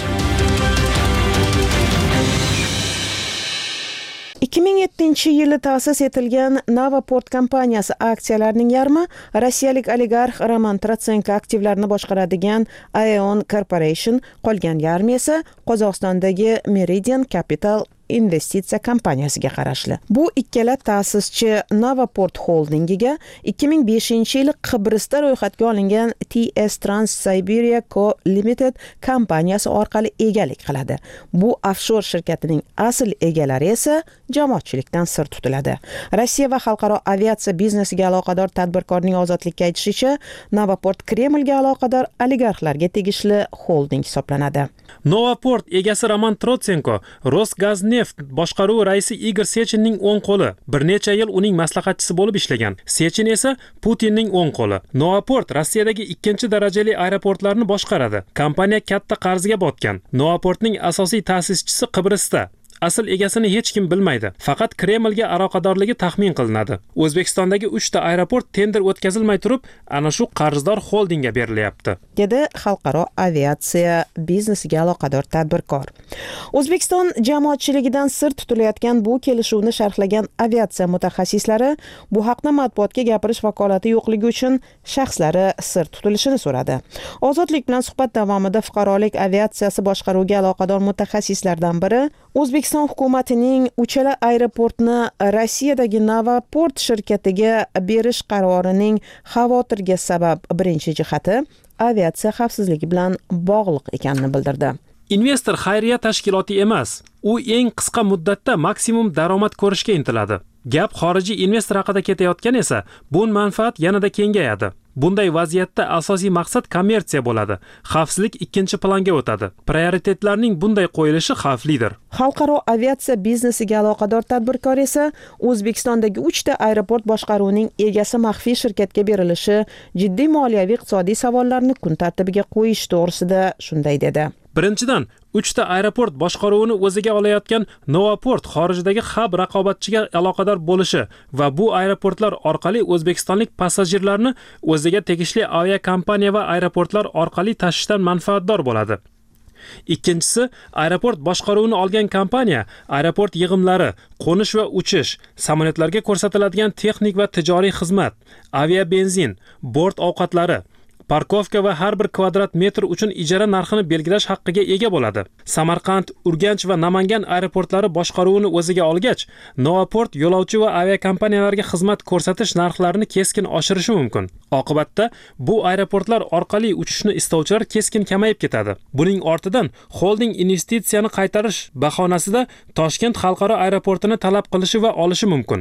ikki ming yettinchi yili ta'sis etilgan Novaport kompaniyasi aksiyalarining yarmi rossiyalik oligarx Roman Trotsenko aktivlarini boshqaradigan Aeon Corporation, qolgan yarmi esa Qozog'istondagi Meridian Capital investitsiya kompaniyasiga qarashli. Bu ikkala ta'sischi Novaport holdingiga ikki ming beshinchi yili Qibrusda ro'yxatga olingan T S Trans-Siberia Co Limited kompaniyasi orqali egalik qiladi. Bu offshore shirkatining asl egalari esa jamoatchilikdan sir tutiladi. Rossiya va xalqaro aviatsiya biznesiga aloqador tadbirkorning Ozodlikka aytishicha, Novaport Kremlga aloqador oligarxlarga tegishli holding hisoblanadi. Novaport egasi Roman Trotsenko Rosgazneft boshqaruvi raisi Igor Sechinning o'ng qo'li, bir necha yil uning maslahatchisi bo'lib ishlagan. Sechin esa Putinning o'ng qo'li. Novaport Rossiyadagi ikkinchi darajali aeroportlarni boshqaradi. Kompaniya katta qarzga botgan. Novaportning asosiy ta'sischisi Qibrusda. Asl egasini hech kim bilmaydi. Faqat Kremlga aloqadorligi taxmin qilinadi. O'zbekistondagi uchta aeroport tender o'tkazilmay turib, ana shu qarzdor holdingga berilyapti, dedi xalqaro aviatsiya biznesiga aloqador tadbirkor. O'zbekiston jamoatchiligidan sir tutilayotgan bu kelishuvni sharhlagan aviatsiya mutaxassislari bu haqda matbuotga gapirish vakolati yo'qligi uchun shaxslari sir tutilishini so'radi. Ozodlik bilan suhbat davomida fuqarolik aviatsiyasi boshqaruviga aloqador mutaxassislardan biri O'zbekiston hukumatining uchala aeroportni Rossiyadagi Novaport shirkatiga berish qarorining xavotirga sabab birinchi jihati aviatsiya xavfsizligi bilan bog'liq ekanini bildirdi. Investor xayriya tashkiloti emas, u eng qisqa muddatda maksimum daromad ko'rishga intiladi. Gap xorijiy investor haqida ketayotgan esa, bu manfaat yanada kengayadi. Bunday vaziyatda asosiy maqsad kommersiya bo'ladi. Xavfsizlik ikkinchi planga o'tadi. Prioritetlarning bunday qo'yilishi xavflidir. Xalqaro aviatsiya biznesiga aloqador tadbirkor esa O'zbekistondagi uchta aeroport boshqaruvining egasi maxfiy shirkatga berilishi jiddiy moliyaviy iqtisodiy savollarni kun tartibiga qo'yish to'g'risida shunday dedi. Birinchidan, uchta aeroport boshqaruvini o'ziga olayotgan Novaport xorijdagi hab raqobatchiga aloqador bo'lishi va bu aeroportlar orqali o'zbekistonlik passajirlarni o'ziga tegishli aviakompaniya va aeroportlar orqali tashishdan manfaatdor bo'ladi. Ikkinchisi, aeroport boshqaruvini olgan kompaniya aeroport yig'imlari, qo'nish va uchish, samolyotlarga ko'rsatiladigan texnik va tijoriy xizmat, avia benzin, bort ovqatlari, parkovka va har bir kvadrat metr uchun ijara narxini belgilash haqqiga ega bo'ladi. Samarqand, Urganch va Namangan aeroportlari boshqaruvini o'ziga olgach, Novaport yo'lovchi va aviakompaniyalarga xizmat ko'rsatish narxlarini keskin oshirishi mumkin. Oqibatda bu aeroportlar orqali uchishni istovchilar keskin kamayib ketadi. Buning ortidan holding investitsiyani qaytarish bahonasida Toshkent xalqaro aeroportini talab qilishi va olishi mumkin.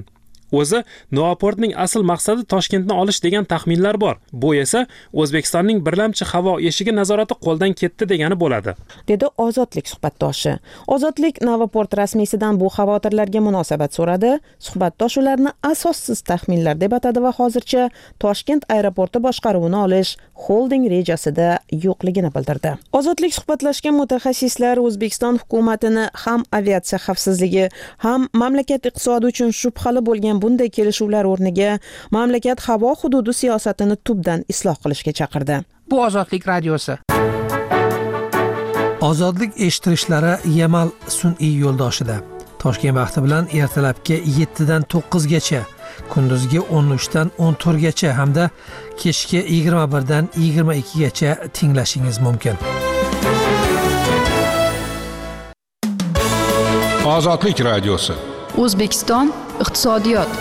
O'zi Novaportning asl maqsadi Toshkentni olish degan taxminlar bor. Bu esa O'zbekistonning birlamchi havo eshigi nazorati qo'ldan ketdi degani bo'ladi, dedi Ozodlik suhbatdoshi. Ozodlik Novoport rasmiysidan bu xavotirlarga munosabat so'radi. Suhbatdosh ularni asossiz taxminlar deb atadi va hozircha Toshkent aeroporti boshqaruvini olish holding rejasida yo'qligini bildirdi. Ozodlik suhbatlashgan mutaxassislar O'zbekiston hukumatini ham aviatsiya xavfsizligi, ham mamlakat iqtisodi uchun shubhali bo'lgan bunday kelishuvlar o'rniga mamlakat havo hududi siyosatini tubdan isloh qilishga chaqirdi. Bu Ozodlik radiosi. Ozodlik eshittirishlari Yamal sun'iy yo'ldoshida. Toshkent vaqti bilan ertalabki yetti dan to'qqiz gacha, kunduzgi o'n uch dan o'n to'rt gacha hamda kechki yigirma bir dan yigirma ikki gacha tinglashingiz mumkin. Ozodlik radiosi. O'zbekiston iqtisodiyot.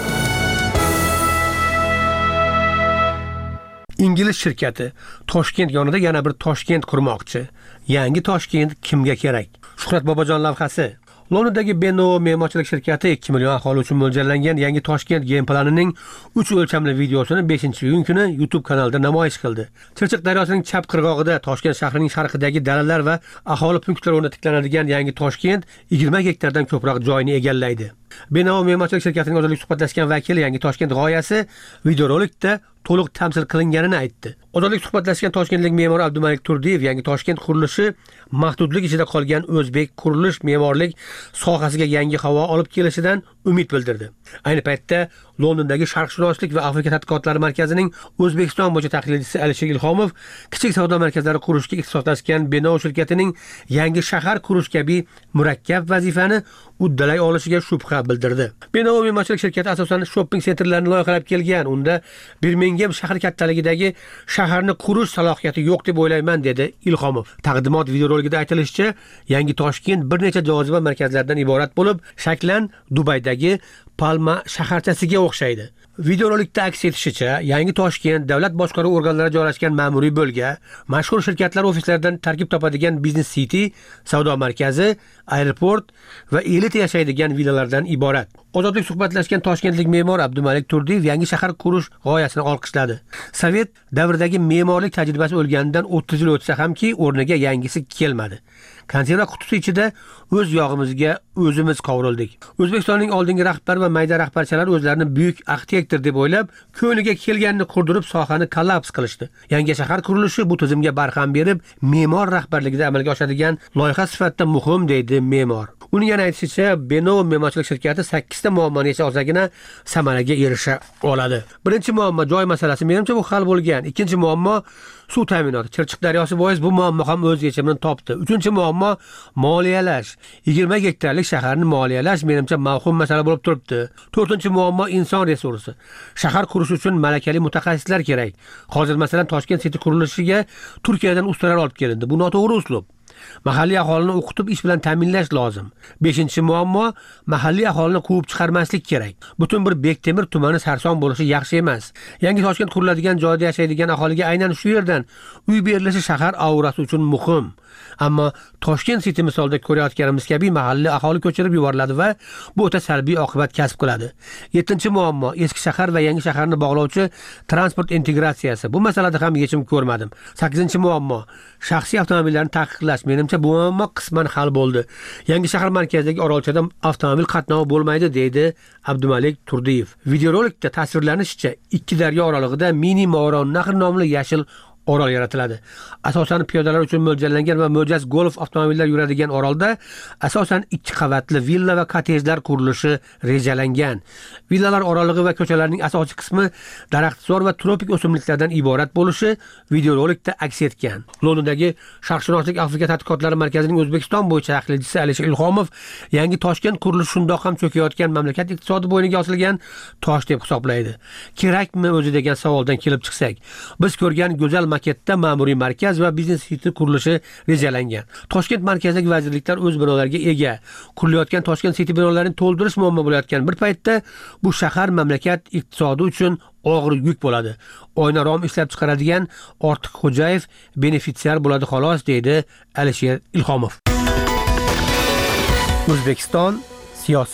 Ingliz shirkati Toshkent yonida yana bir Toshkent qurmoqchi. Yangi Toshkent kimga kerak? Shuhrat Bobojon lavhasi. Londondagi Benovo me'morchilik shirkati ikki million aholi uchun mo'ljallangan yangi Toshkent game planining uch o'lchamli videosini beshinchi iyun kuni YouTube kanalida namoyish qildi. Chirchiq daryosining chap qirg'og'ida Toshkent shahrining sharqidagi dalalar va aholi punktlari o'rnida tiklanadigan yangi Toshkent yigirma gektardan ko'proq joyni egallaydi. Benovo me'morchilik shirkatining o'zalik suhbatlashgan vakili yangi Toshkent g'oyasi videorolikda to'liq tamsil qilinganini aytdi. Ozodlik suhbatlashgan toshkentlik me'mor Abdumalik Turdiyev yangi Toshkent qurilishi mahdudlik ichida qolgan o'zbek qurilish me'morlik sohasiga yangi havo olib kelishidan umid bildirdi. Ayni paytda Londondagi Sharqshunoslik va Afrika tadqiqotlari markazining O'zbekiston bo'yicha tahlilchisi Alisher Ilhomov kichik savdo markazlari qurishga ixtisoslashgan Benovo shirkatining yangi shahar qurish kabi murakkab vazifani uddalay olishiga shubha bildirdi. Benovo me'morchilik shirkati asosan shopping sentrlarini loyihalab kelgan. Unda Birmingham shahri kattaligidagi shaharni qurish salohiyati yo'q deb o'ylayman, dedi Ilhomov. Taqdimot videorolikida aytilishicha, yangi Toshkent bir necha joziba markazlardan iborat bo'lib, shaklan Dubaydagi Palma shaharchasiga o'xshaydi. Videorolikda aks etishicha, yangi Toshkent davlat boshqaruv organlari joylashgan ma'muriy bo'lga, mashhur shirkatlar ofislaridan tarkib topadigan Business City, savdo markazi, aeroport va elit yashaydigan villalardan iborat. Ozodlik suhbatlashgan toshkentlik me'mor Abdumalik Turdiyev yangi shahar qurish g'oyasini olqishladi. Sovet davridagi me'morlik tajribasi o'lganidan o'ttiz yil o'tsa hamki, o'rniga yangisi kelmadi. Konserva qutisi ichida o'z yog'imizga o'zimiz qovrildik. O'zbekistonning oldingi rahbar va mayda rahbarchalar o'zlarini buyuk arxitektor deb o'ylab, ko'ngliga kelganini qurdirib sohani kollaps qilishdi. Yangi shahar qurilishi bu tizimga barham berib, me'mor rahbarligida amalga oshadigan loyiha sifatida muhim, deydi me'mor. Uning yana aytishicha, Benovo me'morchilik shirkati sakkizta muammoni yechib olsagina samaraga erisha oladi. Birinchi muammo joy masalasi, menimcha bu hal bo'lgan. Ikkinchi muammo suv ta'minoti. Chirchiq daryosi bois bu muammo ham o'z yechimini topdi. Uchinchi muammo moliyalash. yigirma gektarlik shaharni moliyalash menimcha mavhum masala bo'lib turibdi. To'rtinchi muammo inson resursi. Shahar qurish uchun malakali mutaxassislar kerak. Hozir masalan Toshkent City qurilishiga Turkiyadan ustalar olib kelindi. Bu noto'g'ri uslub. Mahalliy aholini o'qitib ish bilan ta'minlash lozim. beshinchi muammo mahalliy aholini quvib chiqarmaslik kerak. Butun bir Bektemir tumani sarson bo'lishi yaxshi emas. Yangi Toshkent quriladigan joyda yashaydigan aholiga aynan shu yerdan uy berilishi shahar aurasi uchun muhim. Ammo Toshkent City misolida ko'rayotganimiz kabi mahalliy aholi ko'chirib yuboriladi va bu o'ta salbiy oqibat kasb qiladi. yettinchi muammo eski shahar va yangi shaharni bog'lovchi transport integratsiyasi. Bu masalada ham yechim ko'rmadim. sakkizinchi muammo shaxsiy avtomobillarni taqiqlash. Menimcha bu muammo qisman hal bo'ldi. Yangi shahar markazidagi Orolchada avtomobil qatnovi bo'lmaydi, deydi Abdumalik Turdiyev. Videorolikda tasvirlanishicha, ikki daryo oralig'ida mini Moron Nahr nomli yashil orol yaratiladi. Asosan piyodalar uchun mo'ljallangan va mo'jaz golf avtomobillar yuradigan orolda asosan ikki qavatli villa va kottejlar qurilishi rejalangan. Villalar oralig'i va ko'chalarning asosiy qismi daraxtzor va tropik o'simliklardan iborat bo'lishi videorolikda aks etgan. Londondagi Sharqshunoslik Afrika tadqiqotlari markazining O'zbekiston bo'yicha tahlilchisi Alisher Ilhomov yangi Toshkent qurilishi shundoq ham cho'kayotgan mamlakat iqtisodi bo'yniga osilgan tosh deb hisoblaydi. Kerakmi o'zi degan savoldan kelib chiqsak, biz ko'rgan go'zal maketda ma'muriy markaz va Business City qurilishi rejalangan. Toshkent markazidagi vazirliklar o'z binolariga ega. Qurilayotgan Toshkent City binolarini to'ldirish muammo bo'layotgan bir paytda bu shahar mamlakat iqtisodi uchun og'ir yuk bo'ladi. Oyna rom ishlab chiqaradigan Ortiq Xo'jayev benefitsiar bo'ladi xolos, deydi Alisher Ilhomov. O'zbekiston siyosat.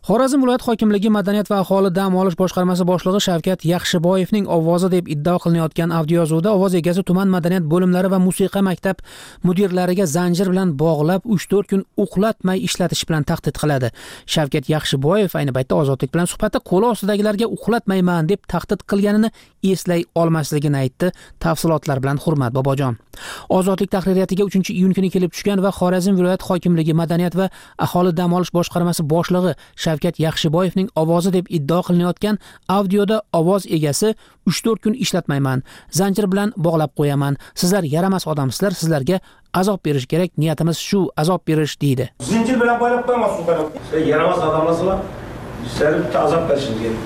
Xorazm viloyat hokimligi Madaniyat va aholi dam olish boshqarmasi boshlig'i Shavkat Yaxshiboyevning ovozi deb iddao qilinayotgan audiyozuvda ovoz egasi tuman madaniyat bo'limlari va musiqa maktab mudirlariga zanjir bilan bog'lab uch to'rt kun uxlatmay ishlatish bilan tahdid qiladi. Shavkat Yaxshiboyev ayni paytda Ozodlik bilan suhbatda qo'l ostidagilarga uxlatmayman deb tahdid qilganini eslay olmasligini aytdi. Tafsilotlar bilan Hurmat Bobojon. Ozodlik tahririyatiga uchinchi iyun kuni kelib tushgan va Xorazm viloyat hokimligi Madaniyat va aholi dam olish boshqarmasi boshlig'i Shavkat Yaxshiboyevning ovozi deb iddao qilinayotgan audioda ovoz egasi uch to'rt kun ishlatmayman, zanjir bilan bog'lab qo'yaman. Sizlar yaramas odamsizlar, sizlarga azob berish kerak, niyatimiz shu, azob berish deydi. Zanjir bilan bog'lab qo'yamasiz uqada. Siz yaramas odamlarsizlar. Sizlarga azob berishingiz kerak.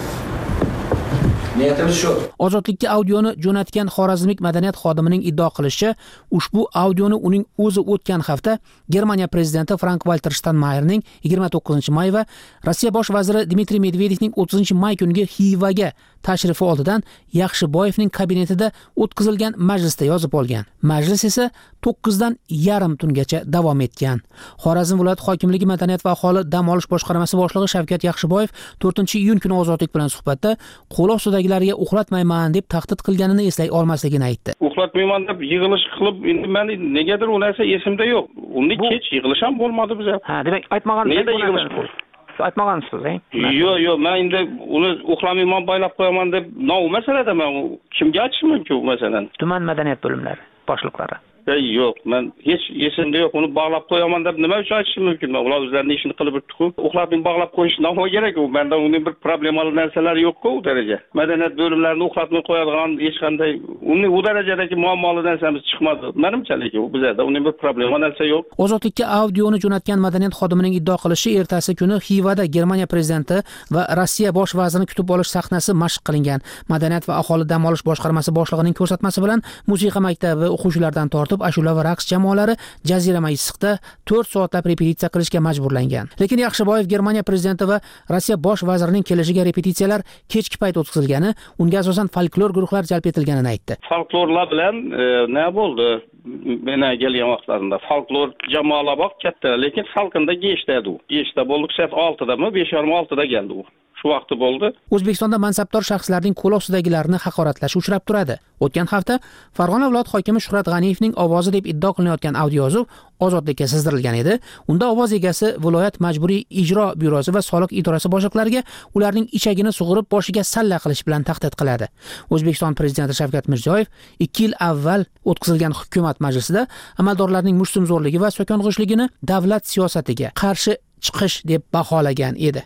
Niyatimiz shu. Ozodlikka audioni jo'natgan xorazmlik madaniyat xodimining iddao qilishicha, ushbu audioni uning o'zi o'tgan hafta Germaniya prezidenti Frank-Walter Steinmeierning yigirma to'qqizinchi may va Rossiya bosh vaziri Dmitriy Medvedevning o'ttizinchi may kuniga Xivaga tashrifi oldidan Yaxshiboyevning kabinetida o'tkazilgan majlisda yozib olgan. Majlis esa to'qqizdan yarim tungacha davom etgan. Xorazm viloyat hokimligi Madaniyat va aholi dam olish boshqarmasi boshlig'i Shavkat Yaxshiboyev to'rtinchi iyun kuni Ozodlik bilan suhbatda qo'l ostidagilarga uxlatmayman deb tahdid qilganini eslay olmasligini aytdi. Uxlatmayman deb yig'ilish qilib, endi men negadir u narsa esimda yo'q. Uni kech yig'ilish ham bo'lmadi bizga. Ha, demak aytmagansiz. Nega yig'ilish bo'ldi? Aytmagansiz, eh? Yo'q, yo'q, men endi uni uxlamayman, baylab qo'yaman deb nov masalada men kimga aytishim mumkin bu masalani? Tuman madaniyat bo'limlari boshliqlari. Yo'q, men hech esimda yo'q. Uni bog'lab qo'yaman deb nima uchun aytishim mumkin? Men ular o'zlarining ishini qilib o'tdi-ku. Uxlatib bog'lab qo'yish nima kerak u? Menda uning bir problemali narsalari yo'q-ku u daraja. Madaniyat bo'limlarini uxlatmay qo'yadigan hech qanday uning u darajadagi muammoli narsamiz chiqmadi. Menimcha lekin u bizda uning bir problema narsa yo'q. Ozodlikka audioni jo'natgan madaniyat xodimining iddao qilishicha, ertasi kuni Xivada Germaniya prezidenti va Rossiya bosh vazirini kutib olish sahnasi mashq qilingan. Madaniyat va aholi dam olish boshqarmasi boshlig'ining ko'rsatmasi bilan musiqa maktabi o'quvchilaridan tortib ashula va raqs jamoalari jazirama issiqda to'rt soatlab repetitsiya qilishga majburlangan. Lekin Yaxshiboyev Germaniya prezidenti va Rossiya bosh vazirining kelishiga repetitsiyalar kechki payt o'tkazilgani, unga asosan folklor guruhlar jalb etilganini aytdi. Folklorlar bilan ne bo'ldi? Mena kelgan vaqtlarida folklor jamoalar bor katta, lekin salqinda geshda-di u. Geshda bo'ldik soat oltidami, besh yarim oltida keldi u. Shu vaqti bo'ldi. O'zbekistonda mansabdor shaxslarning qo'l ostidagilarini haqoratlashi uchrab turadi. O'tgan hafta Farg'ona viloyat hokimi Shuhrat G'aniyevning ovozi deb iddao qilinayotgan audioyozuv Ozodlikka sizdirilgan edi. Unda ovoz egasi viloyat majburiy ijro byurosi va soliq idorasi boshliqlariga ularning ichagini sug'urib boshiga salla qilish bilan tahdid qiladi. O'zbekiston prezidenti Shavkat Mirziyoyev ikki yil avval o'tkazilgan hukumat majlisida amaldorlarning mushtumzo'rligi va so'kong'ishligini davlat siyosatiga qarshi chiqish deb baholagan edi.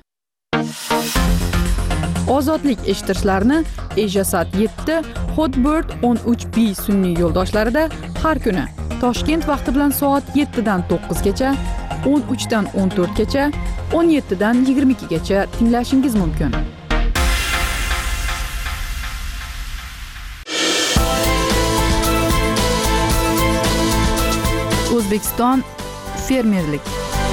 Ozodlik eshittirishlarni Ejasat yetti, Hotbird o'n uch B sun'iy yo'ldoshlarida har kuni Toshkent vaqti bilan soat yettidan to'qqizgacha, o'n uchdan o'n to'rtgacha, o'n yettidan yigirma ikkigacha tinglashingiz mumkin. O'zbekiston fermerlik.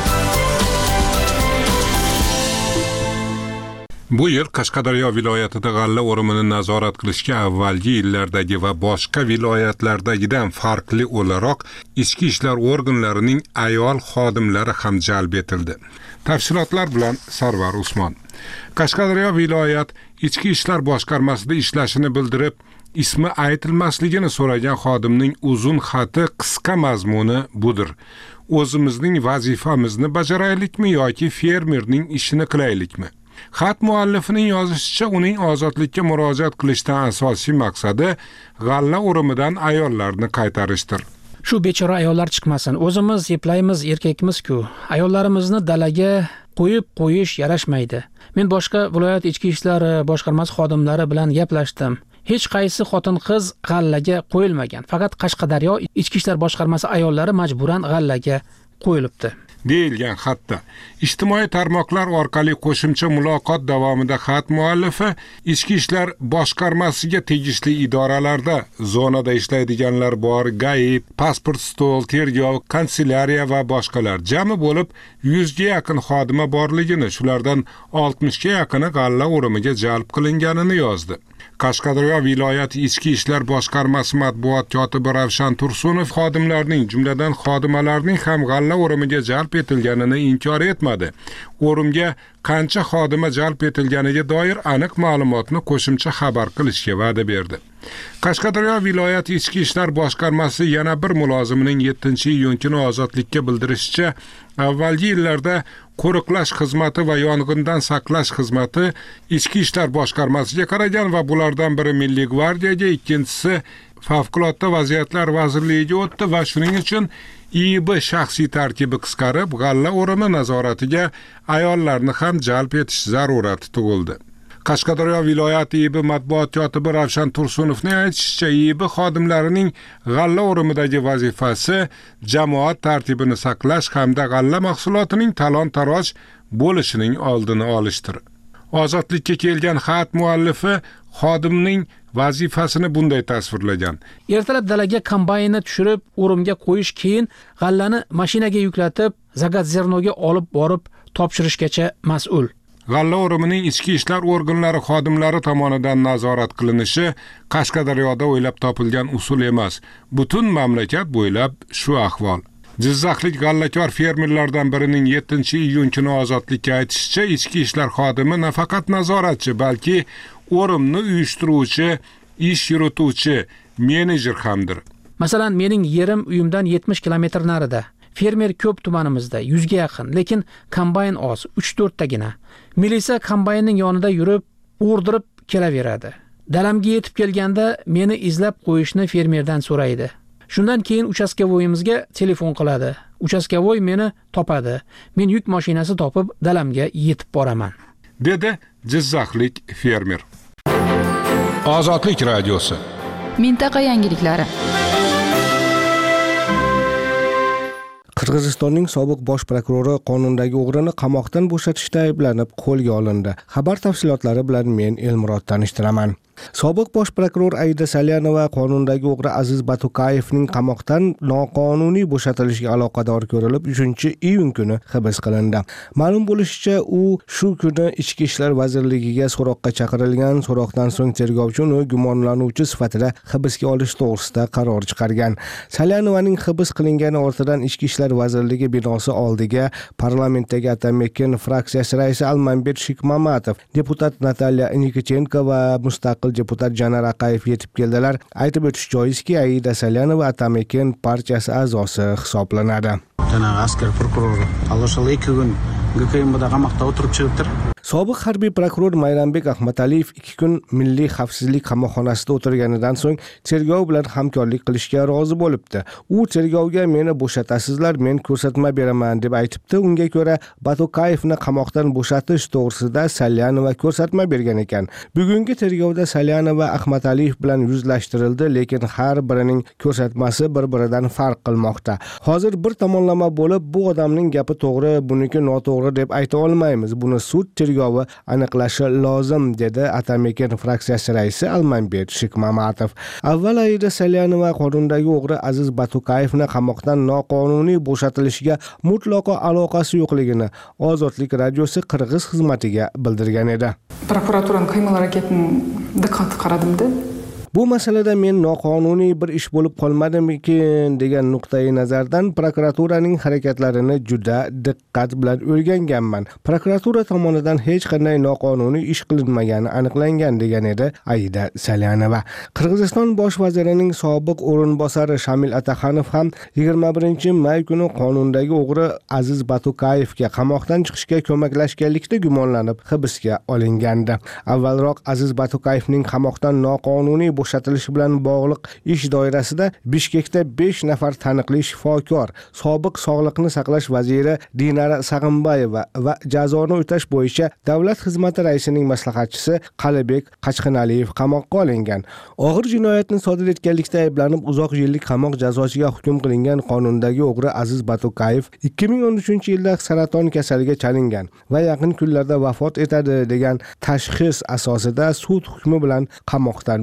Bu yil Qashqadaryo viloyatida g'alla o'rimini nazorat qilishga avvalgi yillardagi va boshqa viloyatlardagidan farqli o'laroq ichki ishlar organlarining ayol xodimlari ham jalb etildi. Tafsilotlar bilan Sarvar Usmon. Qashqadaryo viloyat ichki ishlar boshqarmasida ishlashini bildirib, ismi aytilmasligini so'ragan xodimning uzun xati qisqa mazmuni budir. O'zimizning vazifamizni bajaraylikmi yoki fermerning ishini qilaylikmi? Xat muallifining yozishicha, uning ozodlikka murojaat qilishdan asosiy maqsadi g'alla o'rimidan ayollarni qaytarishdir. Shu bechora ayollar chiqmasin. O'zimiz yeplaymiz, erkakmiz-ku. Ayollarimizni dalaga qo'yib qo'yish yarashmaydi. Men boshqa viloyat ichki ishlar boshqarmasi xodimlari bilan gaplashdim. Hech qaysi xotin-qiz g'allaga qo'yilmagan. Faqat Qashqadaryo ichki ishlar boshqarmasi ayollari majburan g'allaga qo'yilibdi. deyilgan xatda. Ijtimoiy tarmoqlar orqali qo'shimcha muloqot davomida xat muallifi ichki ishlar boshqarmasiga tegishli idoralarda zonada ishlaydiganlar bor, GAIB, pasport stol, tergov, kanselyariya va boshqalar jami bo'lib yuzga yaqin xodima borligini, shulardan oltmishga yaqini g'alla o'rimiga jalb qilinganini yozdi. Qashqadaryo viloyati ichki ishlar boshqarmasi matbuot kotibi Ravshan Tursunov xodimlarning, jumladan xodimalarning ham g'alla o'rimiga jalb etilganini inkor etmadi. O'rimga qancha xodima jalb etilganiga doir aniq ma'lumotni qo'shimcha xabar qilishga va'da berdi. Qashqadaryo viloyati ichki ishlar boshqarmasi yana bir mulozimining yettinchi iyun kuni ozodlikka bildirishicha, avvalgi yillarda qo'riqlash xizmati va yong'indan saqlash xizmati ichki ishlar boshqarmasiga qaragan va bulardan biri Milliy gvardiyaga, ikkinchisi Favqulodda vaziyatlar vazirligiga o'tdi va shuning uchun I B shaxsiy tarkibi qisqarib, g'alla o'rimi nazoratiga ayollarni ham jalb etish zarurati tug'ildi. Qashqadaryo viloyati I B matbuot kotibi Ravshan Tursunovning aytishicha, I B xodimlarining g'alla o'rimidagi vazifasi jamoat tartibini saqlash hamda g'alla mahsulotining talon-taroj bo'lishining oldini olishdir. Ozodlikka kelgan xat muallifi xodimning vazifasini bunday tasvirlagan. Ertalab dalaga kombaynni tushirib, o'rimga qo'yish, keyin g'allani mashinaga yuklatib, Zagatzernoga olib borib topshirishgacha mas'ul. G'alla o'rimining ichki ishlar organlari xodimlari tomonidan nazorat qilinishi Qashqadaryoda o'ylab topilgan usul emas. Butun mamlakat bo'ylab shu ahvol. Jizzaxlik g'allakor fermerlardan birining yettinchi iyun kuni ozodlikka aytishicha, ichki ishlar xodimi nafaqat nazoratchi, balki o'rimni uyushtiruvchi, ish yurituvchi, menejer hamdir. Masalan, mening yerim uyimdan yetmish kilometr narida. Fermer ko'p tumanimizda, yuzga yaqin, lekin kombayn oz, uch to'rt tagina. Milisa kombaynning yonida yurib, o'rdirib kelaveradi. Dalamga yetib kelganda meni izlab qo'yishni fermerdan so'raydi. Shundan keyin uchastkavoyimizga telefon qiladi. Uchastkavoy meni topadi. Men yuk mashinasi topib dalamga yetib boraman, dedi Jizzaxlik fermer. Ozodlik radiosi. Mintaqa yangiliklari. Qirg'izistonning sobiq bosh prokurori qonundagi o'g'rini qamoqdan bo'shatishda ayblanib qo'lga olindi. Xabar tafsilotlari bilan men Elmurod tanishtiraman. Sobiq bosh prokuror Aida Salyanova qonundagi o'g'ri Aziz Batukayevning qamoqdan noqonuniy bo'shatilishiga aloqador ko'rilib, uchinchi iyun kuni hibs qilindi. Ma'lum bo'lishicha, u shu kuni Ichki ishlar vazirligiga so'roqqa chaqirilgan. So'roqdan so'ng tergovchi uni gumonlanuvchi sifatida hibsga olish to'g'risida qaror chiqargan. Salyanovaning hibs qilingani ortidan Ichki ishlar vazirligi binosi oldiga parlamentdagi Atamekin fraksiyasi raisi Almanbek Shikmamatov, deputat Natalya Nikitchenko va mustaqil deputat Janar Aqayev yetib keldilar. Aytib o'tish joizki, Aida Salyanova Atamekin partiyasi a'zosi hisoblanadi. Janabi askar prokurori Alloshali ikki kun G K M da qamoqda o'tirib chiqibdir. Sobiq harbiy prokuror Mayranbek Ahmataliyev ikki kun Milliy xavfsizlik qamoqxonasida o'tirganidan so'ng tergov bilan hamkorlik qilishga rozi bo'libdi. U tergovga meni bo'shatasizlar, men ko'rsatma beraman deb aytibdi. Unga ko'ra Batukayevni qamoqdan bo'shatish to'g'risida Salyanova ko'rsatma bergan ekan. Bugungi tergovda Salyanova Ahmataliyev bilan yuzlashtirildi, lekin har birining ko'rsatmasi bir-biridan farq qilmoqda. Hozir bir tomonlama bo'lib, bu odamning gapi to'g'ri, buniki noto'g'ri deb ayta olmaymiz. Buni sud tergovi aniqlashi lozim, dedi Atamekin fraksiyasi raisi Almanbek Shikmamatov. Avval Aida Salyanova qonundagi o'g'ri Aziz Batukayevni qamoqdan noqonuniy bo'shatilishiga mutlaqo aloqasi yo'qligini Ozodlik radiosi Qirg'iz xizmatiga bildirgan edi. Prokuraturaning qiymal harakatini diqqat qaradim-da. Bu masalada men noqonuniy bir ish bo'lib qolmadimikin degan nuqtai nazardan prokuraturaning harakatlarini juda diqqat bilan o'rganganman. Prokuratura tomonidan hech qanday noqonuniy ish qilinmagani aniqlangan, degan edi Aida Salyanova. Qirg'iziston bosh vazirining sobiq o'rinbosari Shamil Ataxanov ham yigirma birinchi may kuni qonundagi o'g'ri Aziz Batukayevga qamoqdan chiqishga ko'maklashganlikda gumonlanib hibsga olingandi. Avvalroq Aziz Batukayevning qamoqdan noqonuniy bo'shatilishi bilan bog'liq ish doirasida Bishkekda besh nafar taniqli shifokor, sobiq sog'liqni saqlash vaziri Dinara Sag'imbayeva va jazoni o'tash bo'yicha davlat xizmati raisining maslahatchisi Qalibek Qachqinaliyev qamoqqa olingan. Og'ir jinoyatni sodir etganlikda ayblanib uzoq yillik qamoq jazosiga hukm qilingan qonundagi o'g'ri Aziz Batukayev ikki ming o'n uchinchi yilda saraton kasaliga chalingan va yaqin kunlarda vafot etadi degan tashxis asosida sud hukmi bilan qamoqdan bo'shatilgan.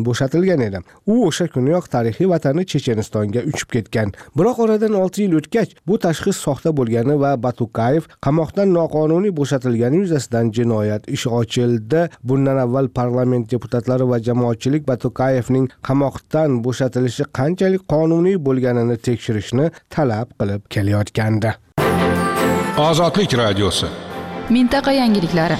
qilgan edi. U o'sha kuniyoq tarixiy vatani Chechenistonga uchib ketgan. Biroq oradan olti yil o'tgach, bu tashxis soxta bo'lgani va Batukayev qamoqdan noqonuniy bo'shatilgani yuzasidan jinoyat ishi ochildi. Bundan avval parlament deputatlari va jamoatchilik Batukayevning qamoqdan bo'shatilishi qanchalik qonuniy bo'lganini tekshirishni talab qilib kelayotgandi. Ozodlik radiosi. Mintaqa yangiliklari.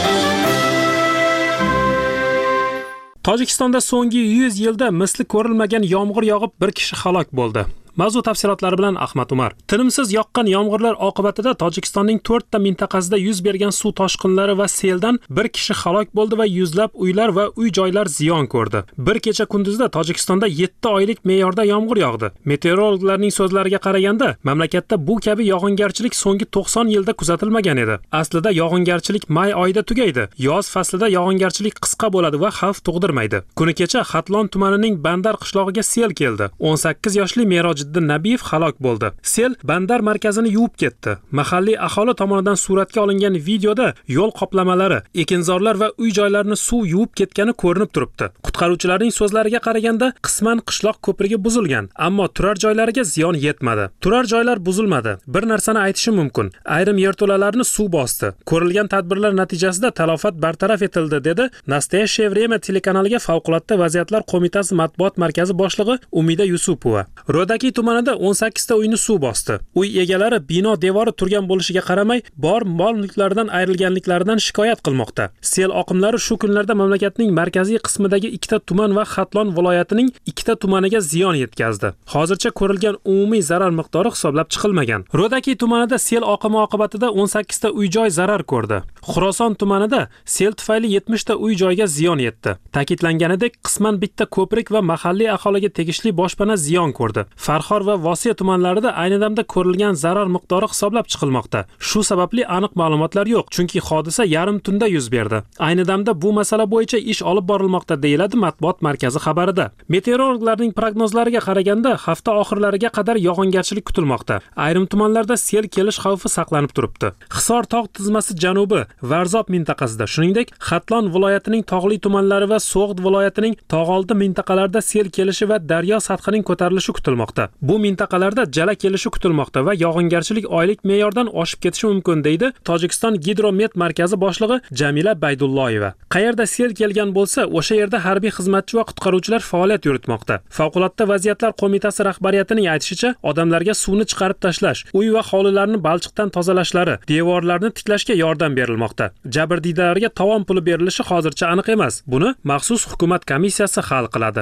Tojikistonda so'nggi yuz yilda misli ko'rilmagan yomg'ir yog'ib bir kishi halok bo'ldi. Mavzu tafsilotlari bilan Ahmad Umar. Tinimsiz yoqqan yomg'irlar oqibatida Tojikistonning to'rtta mintaqasida yuz bergan suv toshqinlari va seldan bir kishi halok bo'ldi va yuzlab uylar va uy-joylar ziyon ko'rdi. Bir kecha kunduzda Tojikistonda yetti oylik me'yorda yomg'ir yog'di. Meteorologlarning so'zlariga qaraganda, mamlakatda bu kabi yog'ingarchilik so'nggi to'qson yilda kuzatilmagan edi. Aslida yog'ingarchilik may oyida tugaydi. Yoz faslida yog'ingarchilik qisqa bo'ladi va xavf tug'dirmaydi. Kuni kecha Xatlon tumanining Bandar qishlog'iga sel keldi. o'n sakkiz yoshli Merojiddin Nabiyev halok bo'ldi. Sel Bandar markazini yuvib ketdi. Mahalliy aholi tomonidan suratga olingan videoda yo'l qoplamalari, ekinzorlar va uy-joylarni suv yuvib ketgani ko'rinib turibdi. Qutqaruvchilarning so'zlariga qaraganda, qisman qishloq ko'prigi buzilgan, ammo turar joylariga ziyon yetmadi. Turar joylar buzilmadi. Bir narsani aytishim mumkin. Ayrim yerto'lalarni suv bosdi. Ko'rilgan tadbirlar natijasida talofat bartaraf etildi, dedi Nastoyashye Vremya telekanaliga Favqulodda vaziyatlar qo'mitasi matbuot markazi boshlig'i Umida Yusupova. Rodaki tumanida o'n sakkizta uyni suv bosdi. Uy egalari bino devori turgan bo'lishiga qaramay, bor mol-mulklaridan ayrilganliklaridan shikoyat qilmoqda. Sel oqimlari shu kunlarda mamlakatning markaziy qismidagi ikkita tuman va Xatlon viloyatining ikkita tumaniga ziyon yetkazdi. Hozircha ko'rilgan umumiy zarar miqdori hisoblab chiqilmagan. Rodaki tumanida sel oqimi oqibatida o'n sakkizta uy-joy zarar ko'rdi. Xuroson tumanida sel tufayli yetmishta uy-joyga ziyon yetdi. Ta'kidlanganidek, qisman bitta ko'prik va mahalliy aholiga tegishli boshpana ziyon ko'rdi. Farxor va Vosiya tumanlarida ayni damda ko'rilgan zarar miqdori hisoblab chiqilmoqda. Shu sababli aniq ma'lumotlar yo'q, chunki hodisa yarim tunda yuz berdi. Ayni damda bu masala bo'yicha ish olib borilmoqda, deyiladi matbuot markazi xabarida. Meteorologlarning prognozlariga qaraganda, hafta oxirlariga qadar yog'ingarchilik kutilmoqda. Ayrim tumanlarda sel kelish xavfi saqlanib turibdi. Hisor tog' tizmasi janubi Varzob mintaqasida, shuningdek, Xatlon viloyatining tog'li tumanlari va So'g'd viloyatining tog'oldi mintaqalarida sel kelishi va daryo sathining ko'tarilishi kutilmoqda. Bu mintaqalarda jala kelishi kutilmoqda va yog'ingarchilik oylik me'yordan oshib ketishi mumkin, deydi Tojikiston Gidromet markazi boshlig'i Jamila Baydulloyeva. Qayerda sel kelgan bo'lsa, o'sha yerda harbiy xizmatchi va qutqaruvchilar faoliyat yuritmoqda. Favqulodda vaziyatlar qo'mitasi rahbariyatining aytishicha, odamlarga suvni chiqarib tashlash, uy va hovlilarni balchiqdan tozalashlari, devorlarni tiklashga yordam berilmoqda. Jabrdiydalarga tovon puli berilishi hozircha aniq emas. Buni maxsus hukumat komissiyasi hal qiladi.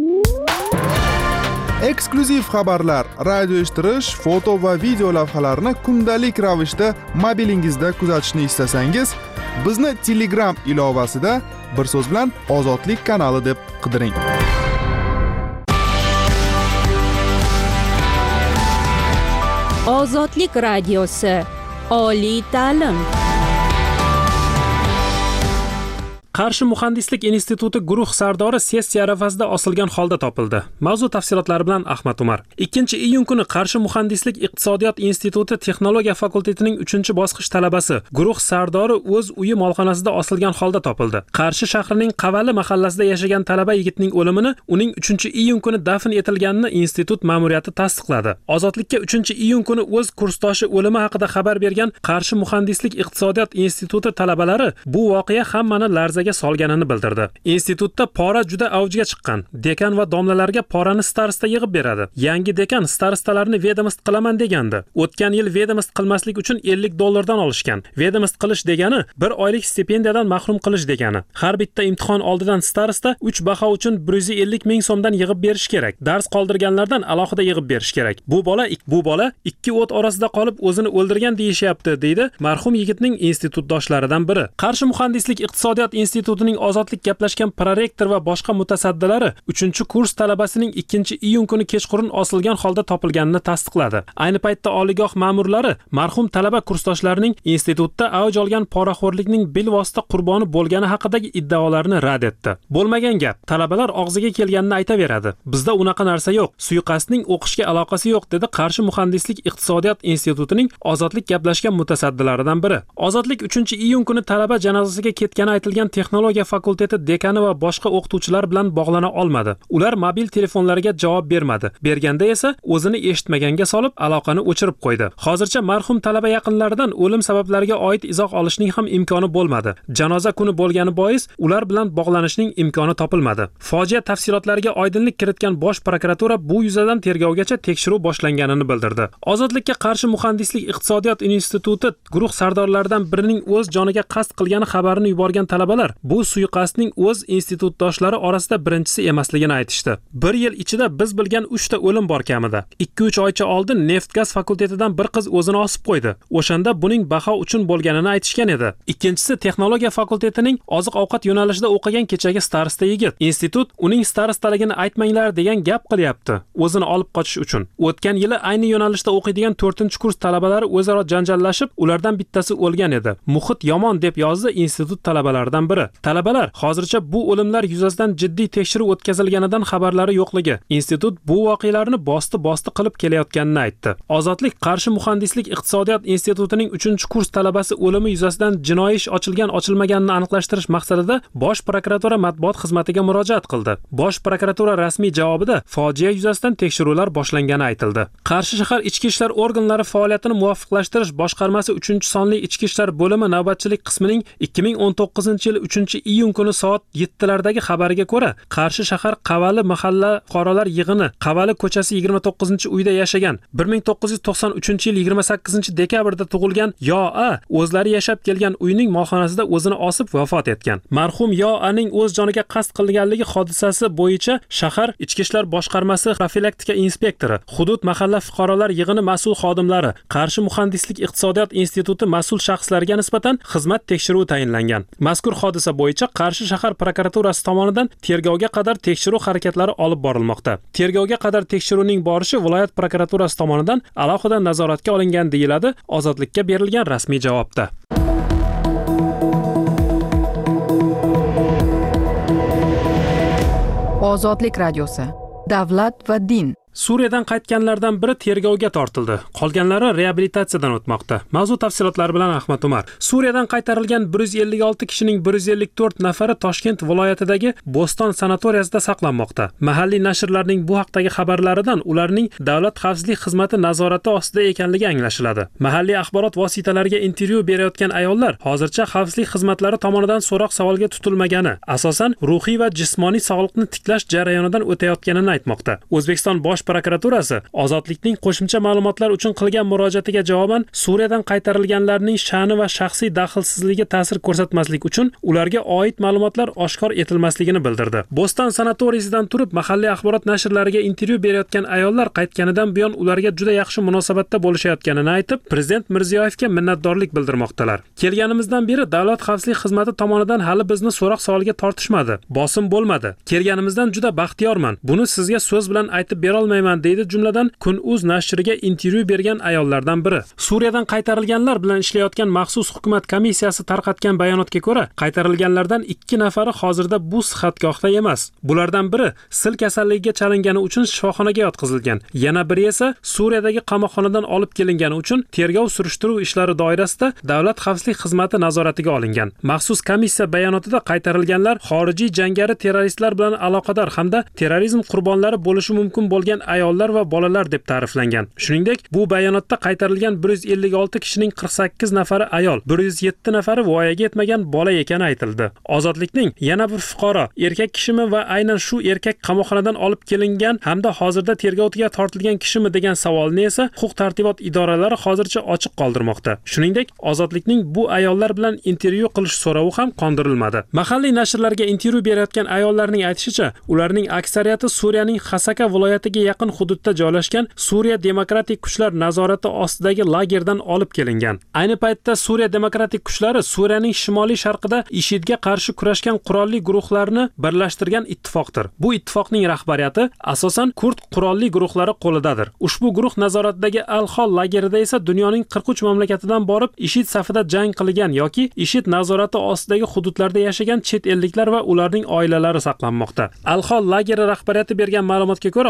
Eksklyuziv xabarlar, radio eshittirish, foto va video lavhalarni kundalik ravishda mobilingizda kuzatishni istasangiz, bizni Telegram ilovasida bir so'z bilan Ozodlik kanali deb qidiring. Ozodlik radiosi. Oliy ta'lim. Qarshi muhandislik instituti guruh sardori sessiya arafasida osilgan holda topildi. Mavzu tafsilotlari bilan Ahmad Umar. ikkinchi iyun kuni Qarshi muhandislik iqtisodiyot instituti texnologiya fakultetining uchinchi bosqich talabasi guruh sardori o'z uyi molxonasida osilgan holda topildi. Qarshi shahrining Qavali mahallasida yashagan talaba yigitning o'limini uning uchinchi iyun kuni dafn etilganini institut ma'muriyati tasdiqladi. Ozodlikka uchinchi iyun kuni o'z kursdoshi o'limi haqida xabar bergan Qarshi muhandislik iqtisodiyot instituti talabalari bu voqea hammani larzaga solganini bildirdi. Institutda pora juda avjiga chiqqan. Dekan va domlalarga porani starista yig'ib beradi. Yangi dekan staristalarni vedomist qilaman degandi. O'tgan yil vedomist qilmaslik uchun ellik dollardan olishgan. Vedomist qilish degani bir oylik stipendiyadan mahrum qilish degani. Har bitta imtihon oldidan starista uch baho uchun bir yuz ellik ming so'mdan yig'ib berish kerak. Dars qoldirganlardan alohida yig'ib berish kerak. Bu bola bu bola ikki o't orasida qolib o'zini o'ldirgan deyishyapti, deydi marhum yigitning institutdoshlaridan biri. Qarshi muhandislik iqtisodiyot institutining Ozodlik gaplashgan prorektor va boshqa mutasaddilari uchinchi kurs talabasining ikkinchi iyun kuni kechqurun osilgan holda topilganini tasdiqladi. Ayni paytda oliygoh ma'murlari marhum talaba kursdoshlarining institutda avj olgan poraxo'rlikning bilvosita qurboni bo'lgani haqidagi iddaolarini rad etdi. Bo'lmagan gap, talabalar og'ziga kelganini aytaveradi. Bizda unaqa narsa yo'q, suiqasdning o'qishga aloqasi yo'q, dedi Qarshi muhandislik iqtisodiyot institutining Ozodlik gaplashgan mutasaddilaridan biri. Ozodlik uchinchi iyun kuni talaba janozasiga ketgani aytilgan texnologiya fakulteti dekani va boshqa o'qituvchilar bilan bog'lana olmadi. Ular mobil telefonlariga javob bermadi. Berganda esa o'zini eshitmaganga solib aloqani o'chirib qo'ydi. Hozircha marhum talaba yaqinlaridan o'lim sabablariga oid izoh olishning ham imkoni bo'lmadi. Janoza kuni bo'lgani bois ular bilan bog'lanishning imkoni topilmadi. Fojia tafsilotlariga oydinlik kiritgan bosh prokuratura bu yuzadan tergovgacha tekshiruv boshlanganini bildirdi. Ozodlikka qarshi muhandislik iqtisodiyot instituti guruh sardorlaridan birining o'z joniga qasd qilgani xabarini yuborgan talabalar bu suiqasdning o'z institutdoshlari orasida birinchisi emasligini aytishdi. Bir yil ichida biz bilgan uchta o'lim bor kamida. ikki uch oycha oldin neft-gaz fakultetidan bir qiz o'zini osib qo'ydi. O'shanda buning baho uchun bo'lganini aytishgan edi. Ikkinchisi texnologiya fakultetining oziq-ovqat yo'nalishida o'qigan kechagi starista yigit. Institut uning staristaligini aytmanglar degan gap qilyapti, o'zini olib qochish uchun. O'tgan yili ayni yo'nalishda o'qiydigan to'rtinchi kurs talabalari o'zaro janjallashib, ulardan bittasi o'lgan edi. Muhit yomon deb yozdi institut talabalaridan biri. Talabalar hozircha bu o'limlar yuzasidan jiddiy tekshiruv o'tkazilganidan xabarlari yo'qligi, institut bu voqealarni bosti-bosti qilib kelayotganini aytdi. Ozodlik qarshi muhandislik iqtisodiyot institutining uchinchi kurs talabasi o'limi yuzasidan jinoiy ish ochilgan ochilmaganini aniqlashtirish maqsadida bosh prokuratura matbuot xizmatiga murojaat qildi. Bosh prokuratura rasmiy javobida fojia yuzasidan tekshiruvlar boshlangani aytildi. Qarshi shahar ichki ishlar organlari faoliyatini muvofiqlashtirish boshqarmasi uchinchi sonli ichki ishlar bo'limi navbatchilik qismining ikki ming o'n to'qqizinchi yil uchinchi iyun kuni soat yetti lardagi xabariga ko'ra, Qarshi shahar Qavali mahalla fuqarolar yig'ini Qavali ko'chasi yigirma to'qqizinchi uyda yashagan bir ming to'qqiz yuz to'qson uchinchi yil yigirma sakkizinchi dekabrda tug'ilgan Yo A o'zlari yashab kelgan uyning molxonasida o'zini osib vafot etgan. Marhum Yo Aning o'z joniga qasd qilganligi hodisasi bo'yicha shahar ichki ishlar boshqarmasi profilaktika inspektori, hudud mahalla fuqarolar yig'ini mas'ul xodimlari, Qarshi muhandislik iqtisodiyot instituti mas'ul shaxslariga nisbatan xizmat tekshiruvi tayinlangan. Mazkur hodisa bo'yicha Qarshi shahar prokuraturasi tomonidan tergovga qadar tekshiruv harakatlari olib borilmoqda. Tergovga qadar tekshiruvning borishi viloyat prokuraturasi tomonidan alohida nazoratga olingan deyiladi Ozodlikka berilgan rasmiy javobda. Ozodlik radiosi. Davlat va din. Suriyadan qaytganlardan biri tergovga tortildi. Qolganlari reabilitatsiyadan o'tmoqda. Mavzu tafsilotlari bilan Ahmad Umar. Suriyadan qaytarilgan bir yuz ellik olti kishining bir yuz ellik to'rt nafari Toshkent viloyatidagi Bo'ston sanatoriyasida saqlanmoqda. Mahalliy nashrlarning bu haqdagi xabarlaridan ularning davlat xavfsizlik xizmati nazorati ostida ekanligi anglashiladi. Mahalliy axborot vositalariga intervyu berayotgan ayollar hozircha xavfsizlik xizmatlari tomonidan so'roq savolga tutilmagani, asosan ruhiy va jismoniy sog'liqni tiklash jarayonidan o'tayotganini aytmoqda. O'zbekiston bosh prokuraturasi Ozodlikning qo'shimcha ma'lumotlar uchun qilgan murojaatiga javoban Suriyadan qaytarilganlarning sha'ni va shaxsiy daxlsizligiga ta'sir ko'rsatmaslik uchun ularga oid ma'lumotlar oshkor etilmasligini bildirdi. Bo'ston sanatoriyasidan turib mahalliy axborot nashrlariga intervyu berayotgan ayollar qaytganidan buyon ularga juda yaxshi munosabatda bo'lishayotganini aytib, Prezident Mirziyoyevga minnatdorlik bildirmoqdalar. Kelganimizdan beri davlat xavfsizlik xizmati tomonidan hali bizni so'roq savoliga tortishmadi, bosim bo'lmadi. Kelganimizdan juda baxtiyorman. Buni sizga so'z bilan aytib bera olmayman deydi jumladan Kun.uz nashriga intervyu bergan ayollardan biri. Suriyadan qaytarilganlar bilan ishlayotgan maxsus hukumat komissiyasi tarqatgan bayonotga ko'ra, qaytarilganlardan ikki nafari hozirda bu sihatgohda emas. Bulardan biri sil kasalligiga chalingani uchun shifoxonaga yotqizilgan. Yana biri esa Suriyadagi qamoqxonadan olib kelingani uchun tergov surishtiruv ishlari doirasida davlat xavfsizlik xizmati nazoratiga olingan. Maxsus komissiya bayonotida qaytarilganlar xorijiy jangari terroristlar bilan aloqador hamda terrorizm qurbonlari bo'lishi mumkin bo'lgan ayollar va bolalar deb ta'riflangan. Shuningdek, bu bayonotda qaytarilgan bir yuz ellik olti kishining qirq sakkiz nafari ayol, bir yuz yetti nafari voyaga yetmagan bola ekani aytildi. Ozodlikning yana bir fuqaro, erkak kishimi va aynan shu erkak qamoqxonadan olib kelingan hamda hozirda tergovga tortilgan kishimi degan savolni esa huquq-tartibot idoralari hozircha ochiq qoldirmoqda. Shuningdek, Ozodlikning bu ayollar bilan intervyu qilish so'rovi ham qondirilmadi. Mahalliy nashrlarga intervyu berayotgan ayollarning aytishicha, ularning aksariyati Suriyaning Hasaka viloyatiga yaqin hududda joylashgan Suriya demokratik kuchlar nazorati ostidagi lagerdan olib kelingan. Ayni paytda Suriya demokratik kuchlari Suriyaning shimoliy sharqida IShIDga qarshi kurashgan qurolli guruhlarni birlashtirgan ittifoqdir. Bu ittifoqning rahbariyati asosan kurd qurolli guruhlari qo'lidadir. Ushbu guruh nazoratidagi Al-Hol lagerida esa dunyoning qirq uch mamlakatidan borib IShID safida jang qilgan yoki IShID nazorati ostidagi hududlarda yashagan chet elliklar va ularning oilalari saqlanmoqda. Al-Hol lageri rahbariyati bergan ma'lumotga ko'ra, hozirda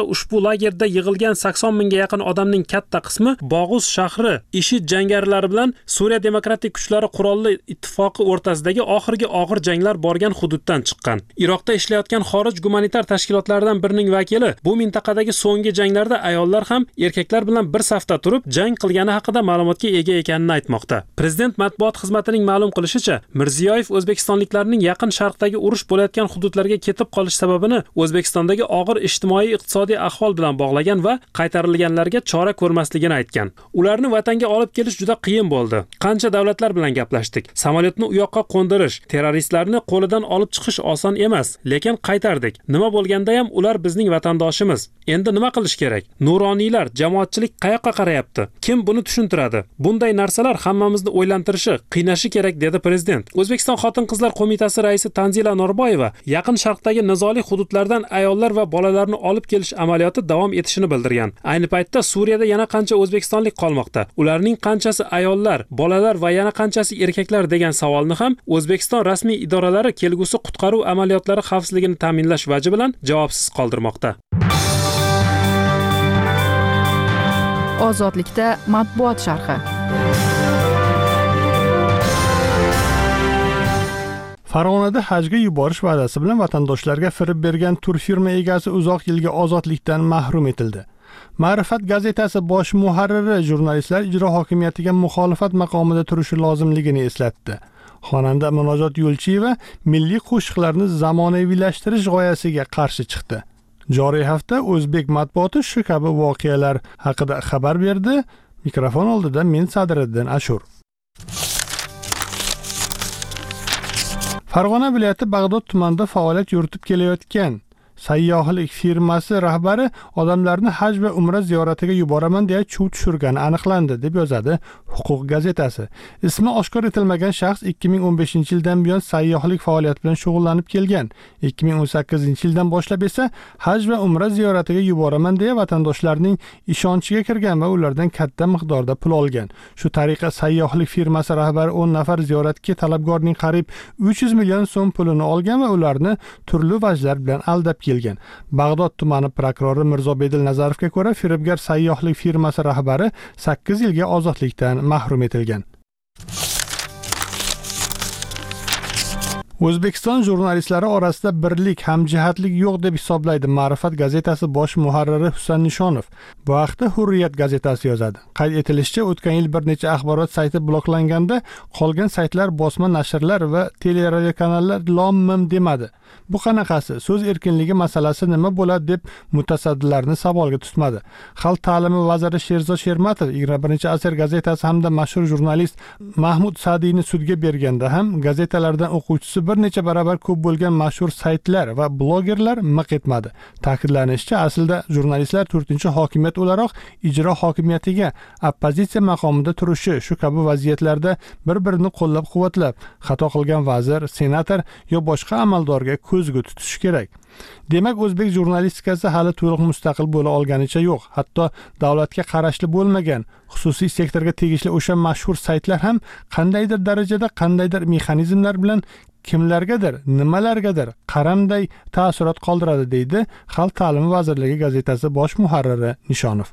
ushbu lagerda yig'ilgan sakson mingga yaqin odamning katta qismi Bog'uz shahri IShID jangarilari bilan Suriya demokratik kuchlari qurolli ittifoqi o'rtasidagi oxirgi og'ir janglar borgan hududdan chiqqan. Iroqda ishlayotgan xorij gumanitar tashkilotlaridan birining vakili bu mintaqadagi so'nggi janglarda ayollar ham erkaklar bilan bir safda turib jang qilgani haqida ma'lumotga ega ekanini aytmoqda. Prezident matbuot xizmatining ma'lum qilishicha, Mirziyoyev O'zbekistonliklarning yaqin sharqdagi urush bo'layotgan hududlarga ketib qolish sababini O'zbekistondagi og'ir ijtimoiy iqtisodiy ahvol bilan bog'lagan va qaytarilganlarga chora ko'rmasligini aytgan. Ularni vatanga olib kelish juda qiyin bo'ldi. Qancha davlatlar bilan gaplashdik. Samolyotni u yoqqa qo'ndirish, terroristlarni qo'lidan olib chiqish oson emas, lekin qaytardik. Nima bo'lganda ham ular bizning vatandoshimiz. Endi nima qilish kerak? Nuroniylar, jamoatchilik qayoqqa qarayapti? Kim buni tushuntiradi? Bunday narsalar hammamizni o'ylantirishi, qiynashi kerak dedi prezident. O'zbekiston Xotin-qizlar qo'mitasi raisi Tanzila Norboyeva yaqin sharqdagi nizoli hududlardan ayollar va bolalarni olib kelish amaliyoti davom etishini bildirgan. Ayni paytda Suriyada yana qancha o'zbekistonlik qolmoqda? Ularning qanchasi ayollar, bolalar va yana qanchasi erkaklar degan savolni ham O'zbekiston rasmiy idoralari kelgusi qutqaruv amaliyotlari xavfsizligini ta'minlash vaji bilan javobsiz qoldirmoqda. Ozodlikda matbuot sharhi. Farg'onada hajga yuborish va'dasi bilan vatandoshlarga firib bergan turfirma egasi uzoq yilga ozodlikdan mahrum etildi. Ma'rifat gazetasi bosh muharriri jurnalistlar ijro hokimiyatiga muxolifat maqomida turishi lozimligini eslatdi. Xonanda Munojot Yo'lchiyeva milliy qo'shiqlarni zamonaviylashtirish g'oyasiga qarshi chiqdi. Joriy hafta o'zbek matbuoti shu kabi voqealar haqida xabar berdi. Mikrofon oldida men Sadriddin Ashur. Farg'ona viloyati Bag'dod tumanida faoliyat yuritib kelayotgan sayyohlik firmasi rahbari odamlarni haj va umra ziyoratiga yuboraman deya chuv tushirgani aniqlandi deb yozadi Huquq gazetasi. Ismi oshkor etilmagan shaxs ikki ming o'n beshinchi yildan buyon sayyohlik faoliyati bilan shug'ullanib kelgan. ikki ming o'n sakkizinchi yildan boshlab esa haj va umra ziyoratiga yuboraman deya vatandoshlarning ishonchiga kirgan va ulardan katta miqdorda pul olgan. Shu tariqa sayyohlik firmasi rahbari o'n nafar ziyoratga talabgorning qariyb uch yuz million so'm pulini olgan va ularni turli vajlar bilan aldab kelgan. Bag'dod tumani prokurori Mirzobedil Nazarovga ko'ra, firibgar sayyohlik firmasi rahbari sakkiz yilga ozodlikdan mahrum etilgan. O'zbekiston jurnalistlari orasida birlik, hamjihatlik yo'q deb hisoblaydi Ma'rifat gazetasi bosh muharriri Husan Nishonov. Bu haqda Hurriyat gazetasi yozadi. Qayd etilishicha, o'tgan yil bir necha axborot sayti bloklanganda qolgan saytlar, bosma nashrlar va teleradiokanallar lom-mim demadi. Bu qanaqasi? So'z erkinligi masalasi nima bo'ladi deb mutasaddilarni savolga tutmadi. Xalq ta'limi vaziri Sherzod Shermatov yigirma birinchi asr gazetasi hamda mashhur jurnalist Mahmud Sadiyni sudga berganda ham gazetalardan o'quvchisi bir necha barobar ko'p bo'lgan mashhur saytlar va blogerlar miq etmadi. Ta'kidlanishicha, aslida jurnalistlar to'rtinchi hokimiyat o'laroq ijro hokimiyatiga oppozitsiya maqomida turishi, shu kabi vaziyatlarda bir-birini qo'llab-quvvatlab, xato qilgan vazir, senator yo boshqa amaldorga ko'zgu tutish kerak. Demak, o'zbek jurnalistikasi hali to'liq mustaqil bo'la olganicha yo'q. Hatto davlatga qarashli bo'lmagan, xususiy sektorga tegishli o'sha mashhur saytlar ham qandaydir darajada, qandaydir mexanizmlar bilan kimlargadir, nimalargadir qaramday ta'sirot qoldiradi, deydi Xalq ta'limi vazirligi gazetasi bosh muharriri Nishonov.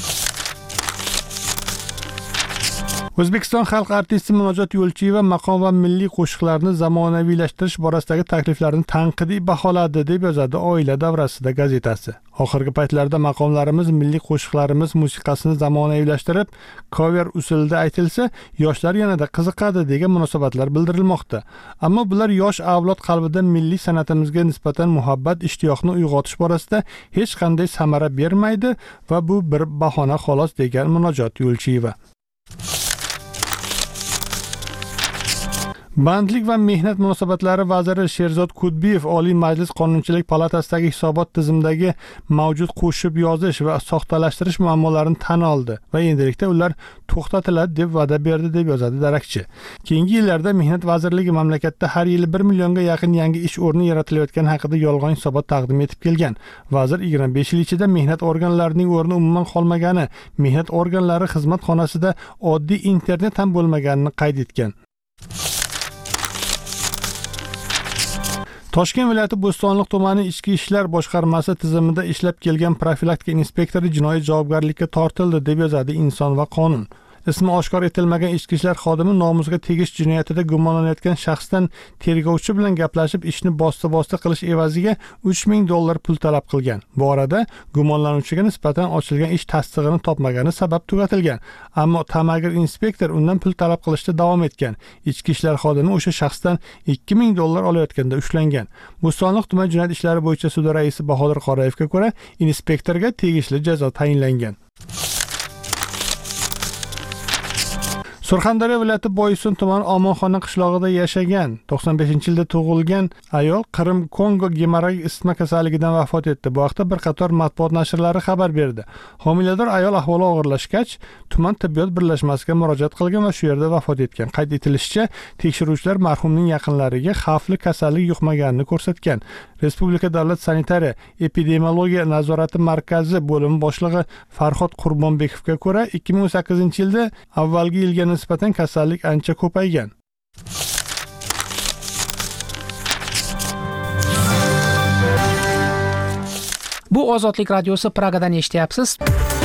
O'zbekiston xalq artisti Munojot Yo'lchiyeva maqom va milliy qo'shiqlarni zamonaviylashtirish borasidagi takliflarni tanqidiy baholadi deb yozadi Oila davrasida gazetasi. Oxirgi paytlarda maqomlarimiz, milliy qo'shiqlarimiz musiqasini zamonaviylashtirib, cover usulida aytilsa, yoshlar yanada qiziqadi degan munosabatlar bildirilmoqda. Ammo bular yosh avlod qalbida milliy san'atimizga nisbatan muhabbat, ishtiyoqni uyg'otish borasida hech qanday samara bermaydi va bu bir bahona xolos, degan Munojot Yo'lchiyeva. Bandlik va mehnat munosabatlari vaziri Sherzod Kudbiyev Oliy Majlis Qonunchilik palatasidagi hisobot tizimidagi mavjud qo'shib yozish va soxtalashtirish muammolarini tan oldi va endilikda ular to'xtatiladi deb va'da berdi deb yozadi Darakchi. Keyingi yillarda Mehnat vazirligi mamlakatda har yili bir millionga yaqin yangi ish o'rni yaratilayotgani haqida yolg'on hisobot taqdim etib kelgan. Vazir yigirma besh yil ichida mehnat organlarining o'rni umuman qolmagani, mehnat organlari xizmat xonasida oddiy internet ham bo'lmaganini qayd etgan. Toshkent viloyati Bo'stonliq tumani Ichki ishlar boshqarmasi tizimida ishlab kelgan profilaktika inspektori jinoiy javobgarlikka tortildi deb yozadi Inson va qonun. Ismi oshkor etilmagan ichki ishlar xodimi nomusga tegish jinoyatida gumonlanayotgan shaxsdan tergovchi bilan gaplashib ishni bosta-bosta qilish evaziga uch ming dollar pul talab qilgan. Bu orada gumonlanuvchiga nisbatan ochilgan ish tasdig'ini topmagani sabab tugatilgan. Ammo tamagir inspektor undan pul talab qilishda davom etgan. Ichki ishlar xodimi o'sha shaxsdan ikki ming dollar olayotganda ushlangan. Bo'stonliq tuman jinoyat ishlari bo'yicha sud raisi Bahodir Qorayevga ko'ra, inspektorga tegishli jazo tayinlangan. Surxondaryo viloyati Boysun tumani Omonxona qishlog'ida yashagan to'qson beshinchi yilda tug'ilgan ayol Qrim Kongo gemorragik isitma kasalligidan vafot etdi. Bu haqda bir qator matbuot nashrlari xabar berdi. Homilador ayol ahvoli og'irlashgach, tuman tibbiyot birlashmasiga murojaat qilgan va shu yerda vafot etgan. Qayd etilishicha, tekshiruvchilar marhumning yaqinlariga xavfli kasallik yuqmaganini ko'rsatgan. Respublika davlat sanitariya epidemiologiya nazorati markazi bo'limi boshlig'i Farhod Qurbonbekovga ko'ra, ikki ming o'n sakkizinchi yilda avvalgi yilga nisbatan kasallik ancha ko'paygan. Bu Ozodlik radiosi Pragadan eshityapsiz.